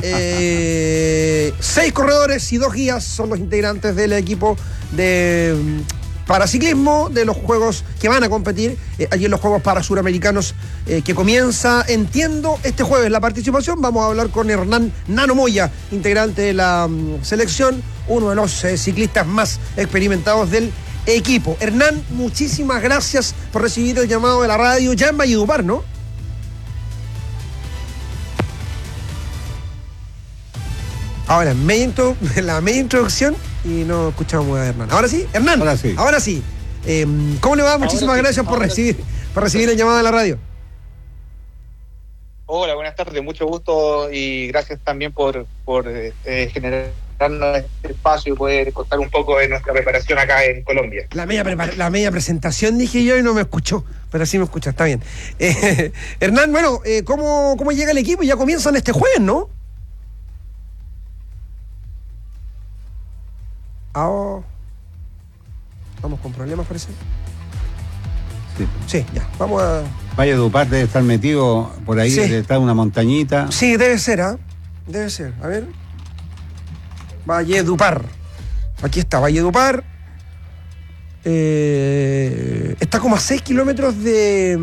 6 corredores y 2 guías son los integrantes del equipo de paraciclismo de los Juegos que van a competir allí en los Juegos Parasuramericanos, que comienza, entiendo, este jueves la participación. Vamos a hablar con Hernán Nano Moya, integrante de la selección, uno de los ciclistas más experimentados del equipo. Hernán, muchísimas gracias por recibir el llamado de la radio, ya en Valledupar, ¿no? Ahora, la media introducción y no escuchamos a Hernán. Ahora sí, Hernán. Ahora sí. ¿Cómo le va? Muchísimas gracias por recibir el llamado de la radio. Hola, buenas tardes, mucho gusto y gracias también por generarnos este espacio y poder contar un poco de nuestra preparación acá en Colombia. La media presentación dije yo y no me escuchó, pero sí me escucha, está bien. Hernán, bueno, ¿cómo llega el equipo? Ya comienzan este jueves, ¿no? Vamos con problemas, parece. Sí, ya, vamos a... Valledupar debe estar metido por ahí, debe estar una montañita. Sí, debe ser, debe ser. A ver. Valledupar. Aquí está, Valledupar. Está como a 6 kilómetros de...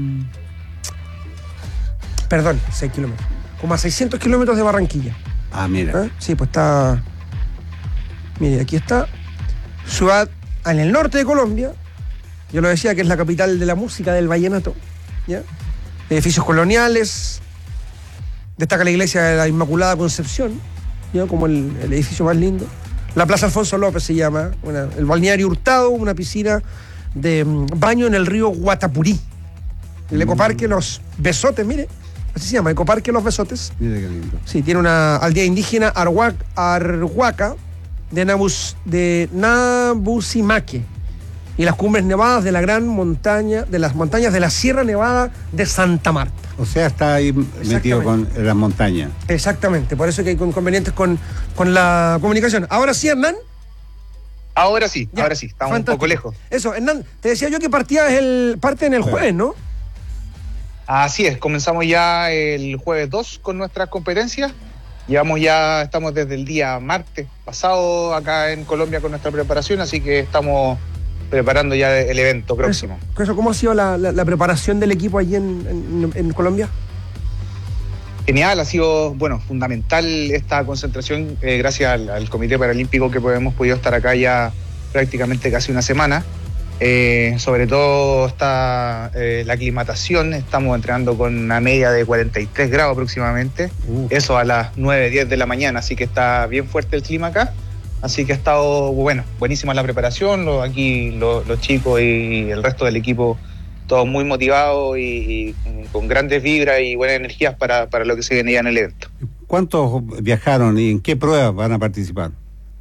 Perdón, 6 kilómetros. Como a 600 kilómetros de Barranquilla. Mira. Sí, pues está... Mire, aquí está. Ciudad en el norte de Colombia. Yo lo decía que es la capital de la música del vallenato. ¿Ya? Edificios coloniales. Destaca la iglesia de la Inmaculada Concepción, ¿ya? Como el edificio más lindo. La Plaza Alfonso López se llama. El balneario Hurtado, una piscina de baño en el río Guatapurí. El ecoparque Los Besotes, mire. Así se llama, ecoparque Los Besotes. Mire qué lindo. Sí, tiene una aldea indígena Arhuaca de Nabusimaque, y las cumbres nevadas de las montañas de la Sierra Nevada de Santa Marta. O sea, está ahí metido con las montañas. Exactamente, por eso que hay inconvenientes con la comunicación. Ahora sí, Hernán. Ahora sí, estamos fantástico. Un poco lejos. Eso, Hernán, te decía yo que parte en el jueves, ¿no? Así es, comenzamos ya el jueves 2 con nuestras competencias. Estamos desde el día martes pasado acá en Colombia con nuestra preparación, así que estamos preparando ya el evento próximo. ¿Cómo ha sido la preparación del equipo allí en Colombia? Genial, ha sido fundamental esta concentración gracias al Comité Paralímpico, que hemos podido estar acá ya prácticamente casi una semana. Sobre todo está la aclimatación. Estamos entrenando con una media de 43 grados aproximadamente, eso a las 9, 10 de la mañana, así que está bien fuerte el clima acá, así que ha estado buenísima la preparación. Los chicos y el resto del equipo, todos muy motivados y con grandes vibras y buenas energías para lo que se viene ya en el evento. ¿cuántos viajaron y en qué pruebas van a participar?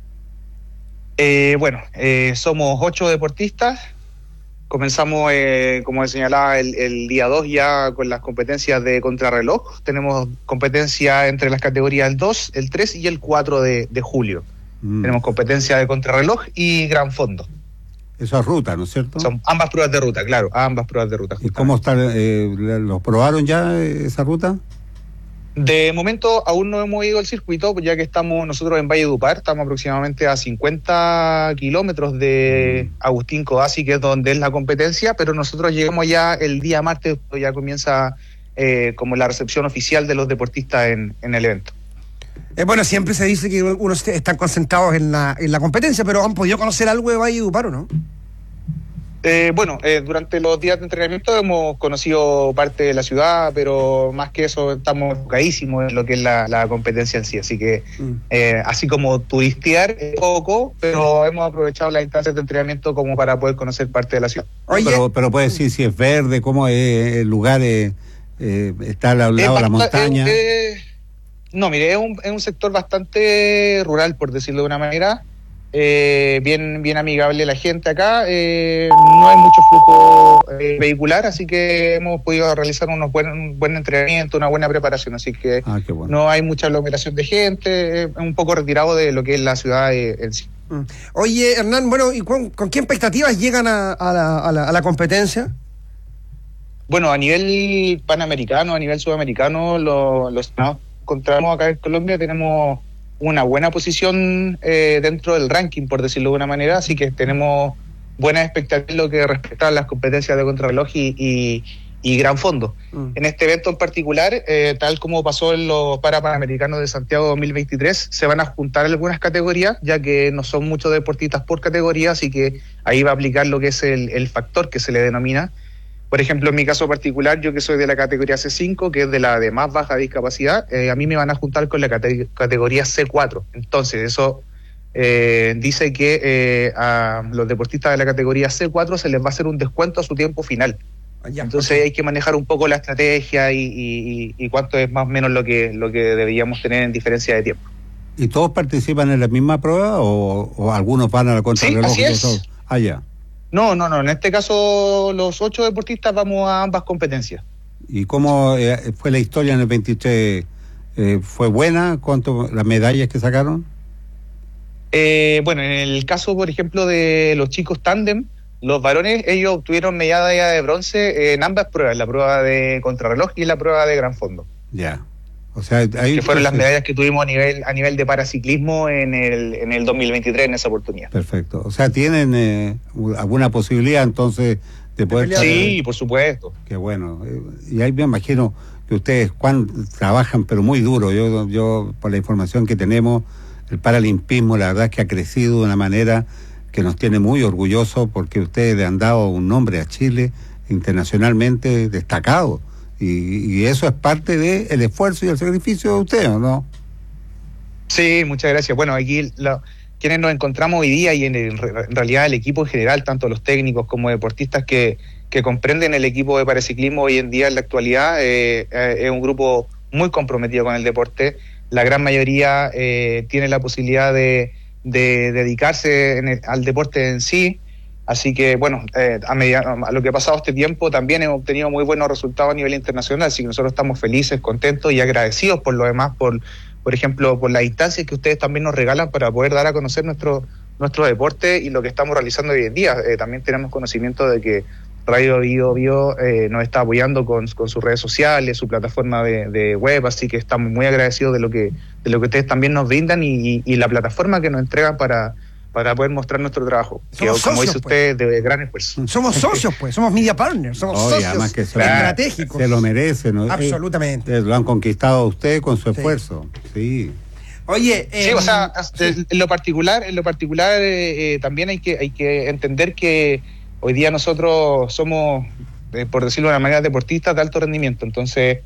Somos 8 deportistas. Comenzamos, como señalaba, el día 2 ya con las competencias de contrarreloj. Tenemos competencia entre las categorías el 2, el 3 y el 4 de julio. Tenemos competencia de contrarreloj y gran fondo. Eso es ruta, ¿no es cierto? Son ambas pruebas de ruta, claro, ambas pruebas de ruta. ¿Y cómo está? ¿Los probaron ya esa ruta? De momento aún no hemos ido al circuito, ya que estamos nosotros en Valledupar, estamos aproximadamente a 50 kilómetros de Agustín Codazzi, que es donde es la competencia, pero nosotros llegamos ya el día martes, ya comienza como la recepción oficial de los deportistas en el evento. Bueno, siempre se dice que unos están concentrados en la competencia, pero ¿han podido conocer algo de Valledupar o no? Durante los días de entrenamiento hemos conocido parte de la ciudad, pero más que eso estamos enfocadísimos en lo que es la competencia en sí, así que así como turistear poco, pero hemos aprovechado las instancias de entrenamiento como para poder conocer parte de la ciudad. Pero puede decir si es verde, cómo es el lugar, está al lado de la montaña. No, mire, es un sector bastante rural, por decirlo de una manera. Bien amigable la gente acá, no hay mucho flujo vehicular, así que hemos podido realizar un buen entrenamiento, una buena preparación, así que no hay mucha aglomeración de gente, un poco retirado de lo que es la ciudad en sí. Oye, Hernán, ¿y con qué expectativas llegan a la competencia? Bueno, a nivel panamericano, a nivel sudamericano, los encontramos acá en Colombia, tenemos una buena posición dentro del ranking, por decirlo de una manera, así que tenemos buenas expectativas en lo que respecta a las competencias de contrarreloj y gran fondo. En este evento en particular, tal como pasó en los Panamericanos de Santiago 2023, se van a juntar algunas categorías, ya que no son muchos deportistas por categoría, así que ahí va a aplicar lo que es el factor que se le denomina. Por ejemplo, en mi caso particular, yo que soy de la categoría C5, que es de la de más baja discapacidad, a mí me van a juntar con la categoría C4. Entonces, eso dice que a los deportistas de la categoría C4 se les va a hacer un descuento a su tiempo final. Entonces hay que manejar un poco la estrategia y cuánto es más o menos lo que deberíamos tener en diferencia de tiempo. ¿Y todos participan en la misma prueba o algunos van a la contrarreloj? Sí, así es. Ya. No, en este caso los 8 deportistas vamos a ambas competencias. ¿Y cómo fue la historia en el 23? ¿Fue buena? ¿Cuánto las medallas que sacaron? En el caso, por ejemplo, de los chicos tándem, los varones, ellos obtuvieron medalla de bronce en ambas pruebas, la prueba de contrarreloj y la prueba de gran fondo. Ya. O sea, ahí que fueron las medallas que tuvimos a nivel de paraciclismo en el 2023 en esa oportunidad. Perfecto. O sea, ¿tienen alguna posibilidad entonces de poder... Sí, por supuesto. Qué bueno. Y ahí me imagino que ustedes trabajan pero muy duro. Yo por la información que tenemos, el paralimpismo la verdad es que ha crecido de una manera que nos tiene muy orgullosos, porque ustedes le han dado un nombre a Chile internacionalmente destacado. Y eso es parte del esfuerzo y el sacrificio de ustedes, ¿no? Sí, muchas gracias. Bueno, aquí quienes nos encontramos hoy día y en realidad el equipo en general, tanto los técnicos como deportistas que comprenden el equipo de paraciclismo hoy en día en la actualidad, es un grupo muy comprometido con el deporte. La gran mayoría tiene la posibilidad de dedicarse al deporte en sí. Así que, a lo que ha pasado este tiempo, también hemos obtenido muy buenos resultados a nivel internacional, así que nosotros estamos felices, contentos y agradecidos por lo demás, por ejemplo, por las instancias que ustedes también nos regalan para poder dar a conocer nuestro deporte y lo que estamos realizando hoy en día. También tenemos conocimiento de que Radio Bio nos está apoyando con sus redes sociales, su plataforma de web, así que estamos muy agradecidos de lo que ustedes también nos brindan y la plataforma que nos entregan para poder mostrar nuestro trabajo, que como dice usted, de gran esfuerzo. Somos socios, pues, somos media partners, somos socios además que estratégicos. Se lo merecen, ¿no? Absolutamente. Lo han conquistado a usted con su esfuerzo. Sí. Oye, sí, o sea, en lo particular, también hay que entender que hoy día nosotros somos, por decirlo de una manera, deportistas de alto rendimiento. Entonces,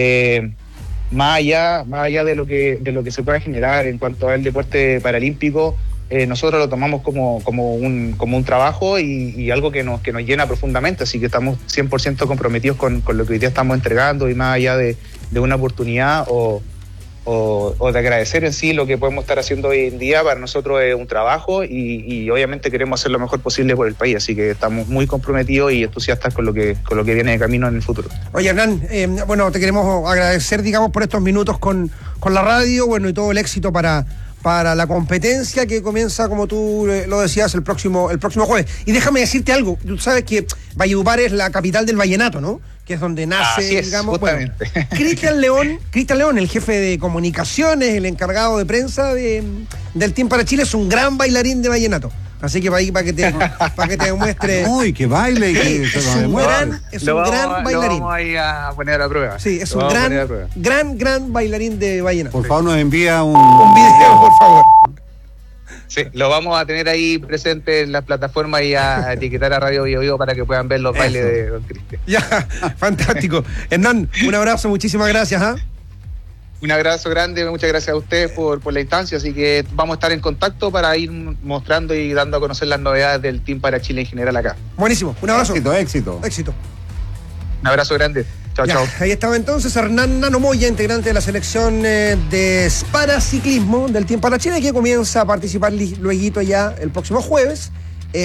más allá de lo que se pueda generar en cuanto al deporte paralímpico, nosotros lo tomamos como un trabajo y algo que nos llena profundamente, así que estamos 100% comprometidos con lo que hoy día estamos entregando, y más allá de una oportunidad o de agradecer en sí lo que podemos estar haciendo hoy en día. Para nosotros es un trabajo y obviamente queremos hacer lo mejor posible por el país, así que estamos muy comprometidos y entusiastas con lo que viene de camino en el futuro. Oye, Hernán, te queremos agradecer, digamos, por estos minutos con la radio, bueno, y todo el éxito para la competencia que comienza, como tú lo decías, el próximo jueves. Y déjame decirte algo, tú sabes que Valledupar es la capital del vallenato, ¿no? Que es donde nace, así es, digamos, justamente. Bueno, Cristian León, el jefe de comunicaciones, el encargado de prensa del Team para Chile, es un gran bailarín de vallenato. Así que para que te demuestre. Uy, que baile y que es un gran bailarín. Lo vamos ahí a poner a la prueba. Sí, es un gran bailarín de vallenato. Por favor, nos envía un video, por favor. Sí, lo vamos a tener ahí presente en las plataformas y a etiquetar a Radio Bio Bio para que puedan ver los bailes de don Cristian. Ya, fantástico. Hernán, un abrazo, muchísimas gracias. Un abrazo grande, muchas gracias a ustedes por la instancia, así que vamos a estar en contacto para ir mostrando y dando a conocer las novedades del Team para Chile en general acá. Buenísimo, un abrazo. Éxito. Un abrazo grande. Chao, chao. Ahí estaba entonces Hernán Nano Moya, integrante de la selección de paraciclismo del Team para Chile, que comienza a participar luego ya el próximo jueves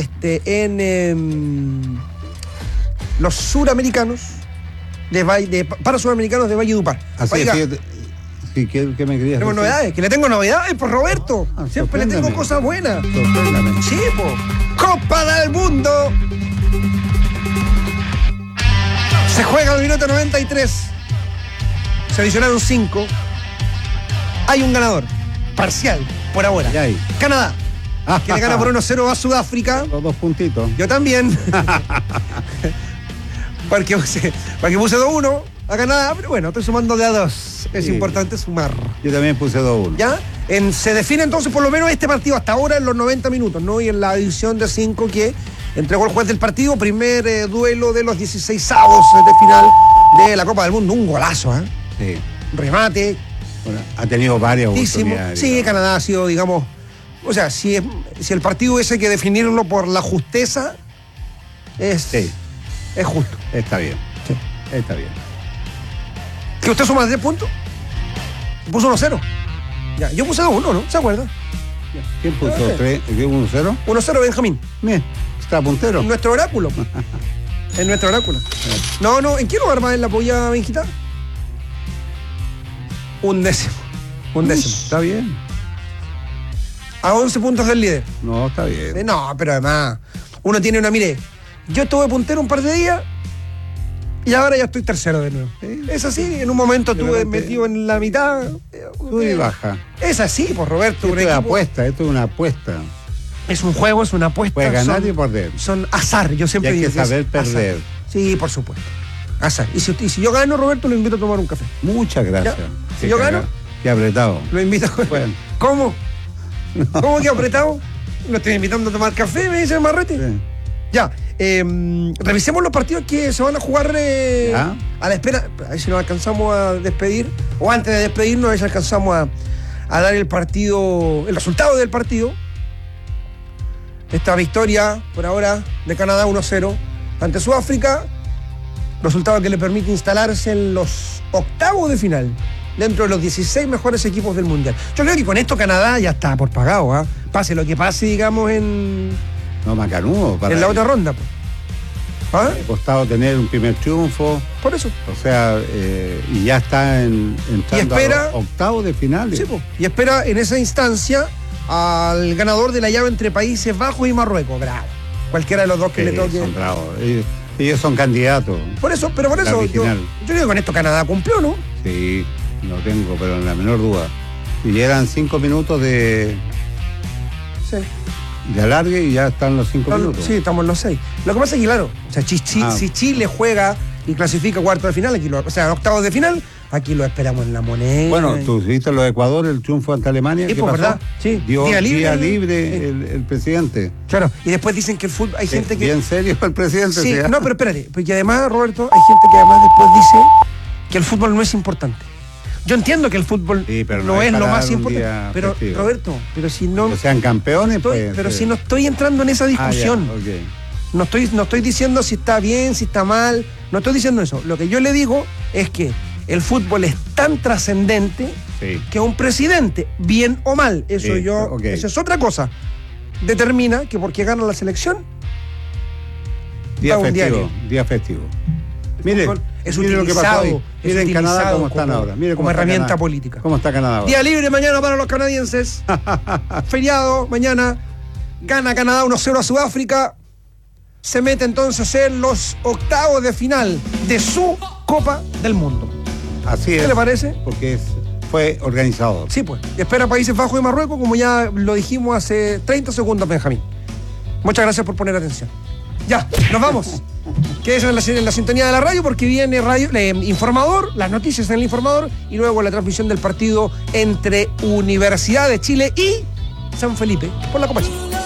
en los suramericanos para suramericanos de Valledupar. Así es. ¿Qué me querías decir? Novedades, que le tengo novedades, por Roberto. Siempre le tengo cosas buenas. Sí, po. Copa del Mundo. Se juega el minuto 93. Se adicionaron 5. Hay un ganador. Parcial, por ahora. Canadá. Que le gana por 1-0 a Sudáfrica. Los 2 puntitos. Yo también. Porque puse 2-1 a Canadá, pero bueno, estoy sumando de a 2. Es importante sumar. Yo también puse 2-1. ¿Ya? Se define entonces por lo menos este partido hasta ahora en los 90 minutos, ¿no? Y en la edición de 5 que entregó el juez del partido, primer duelo de los 16avos de final de la Copa del Mundo. Un golazo, ¿eh? Sí. Remate. Bueno, ha tenido varias oportunidades. Sí, Canadá ha sido, digamos, o sea, si el partido hubiese que definirlo por la justeza, es justo. Está bien. Sí. Está bien. ¿Que usted suma 10 puntos? Puso 1-0. Ya, yo puse 2-1, ¿no? ¿Se acuerda? ¿Quién puso 3? ¿1-0? 1-0 Benjamín. Bien. Está puntero. En nuestro oráculo. En nuestro oráculo. No, ¿en qué lugar va en la polla, Benjita? 1 décimo. Está bien. A 11 puntos del líder. No, está bien. No, pero además, uno tiene mire, yo estuve puntero un par de días y ahora ya estoy tercero de nuevo. Es así, en un momento estuve metido en la mitad. Sube y baja. Es así, por Roberto. Esto es una apuesta. Es un juego, es una apuesta. Puede ganar y perder. Son azar, yo siempre digo. Hay que saber perder. Azar. Sí, por supuesto. Azar. Y si yo gano, Roberto, lo invito a tomar un café. Muchas gracias. Si yo gano, qué apretado. Lo invito. Bueno. ¿Cómo? No. ¿Cómo que apretado? Lo estoy invitando a tomar café, me dice el Marrete. Sí. Ya, revisemos los partidos que se van a jugar a la espera. A ver si nos alcanzamos a despedir. O antes de despedirnos, a ver si alcanzamos a dar el resultado del partido. Esta victoria, por ahora, de Canadá 1-0 ante Sudáfrica. Resultado que le permite instalarse en los octavos de final, dentro de los 16 mejores equipos del Mundial. Yo creo que con esto Canadá ya está por pagado, pase lo que pase, digamos, en macanudo en la otra ronda. Ha costado tener un primer triunfo. Por eso. O sea, y ya está entrando a los octavos de final. Sí, y espera en esa instancia al ganador de la llave entre Países Bajos y Marruecos. Bravo. Cualquiera de los dos que le toque. Son bravos. Ellos son candidatos. Por eso yo digo que con esto Canadá cumplió, ¿no? Sí, no tengo, pero en la menor duda. Y eran 5 minutos de alargue y ya están los 5 minutos. Sí, estamos en los 6. Lo que pasa es que, claro, o sea, si Chile juega y clasifica cuarto de final, octavos de final, aquí lo esperamos en la moneda. Bueno, tú viste lo de Ecuador, el triunfo ante Alemania. ¿Qué pasó? ¿Verdad? Sí. Dio día libre el presidente. Claro, y después dicen que el fútbol, hay gente que... Bien serio el presidente. Sí, no, pero espérate, porque además, Roberto, hay gente que además después dice que el fútbol no es importante. Yo entiendo que el fútbol no es lo más importante, pero festivo. Roberto, pero si no... Que sean campeones, si no estoy entrando en esa discusión. No estoy diciendo si está bien, si está mal, no estoy diciendo eso. Lo que yo le digo es que el fútbol es tan trascendente que un presidente, bien o mal, eso es otra cosa, determina que porque gana la selección, día festivo. Mire, es mire lo que pasó hoy. Mire en Canadá cómo están ahora. Mire como herramienta política. ¿Cómo está Canadá ahora? Día libre mañana para los canadienses. Feriado mañana. Gana Canadá 1-0 a Sudáfrica. Se mete entonces en los octavos de final de su Copa del Mundo. Así es. ¿Qué le parece? Porque fue organizado. Sí, pues. Espera Países Bajos y Marruecos, como ya lo dijimos hace 30 segundos, Benjamín. Muchas gracias por poner atención. Ya, nos vamos. Quédense en la sintonía de la radio porque viene Informador, las noticias en el Informador y luego la transmisión del partido entre Universidad de Chile y San Felipe por la Copa Chile.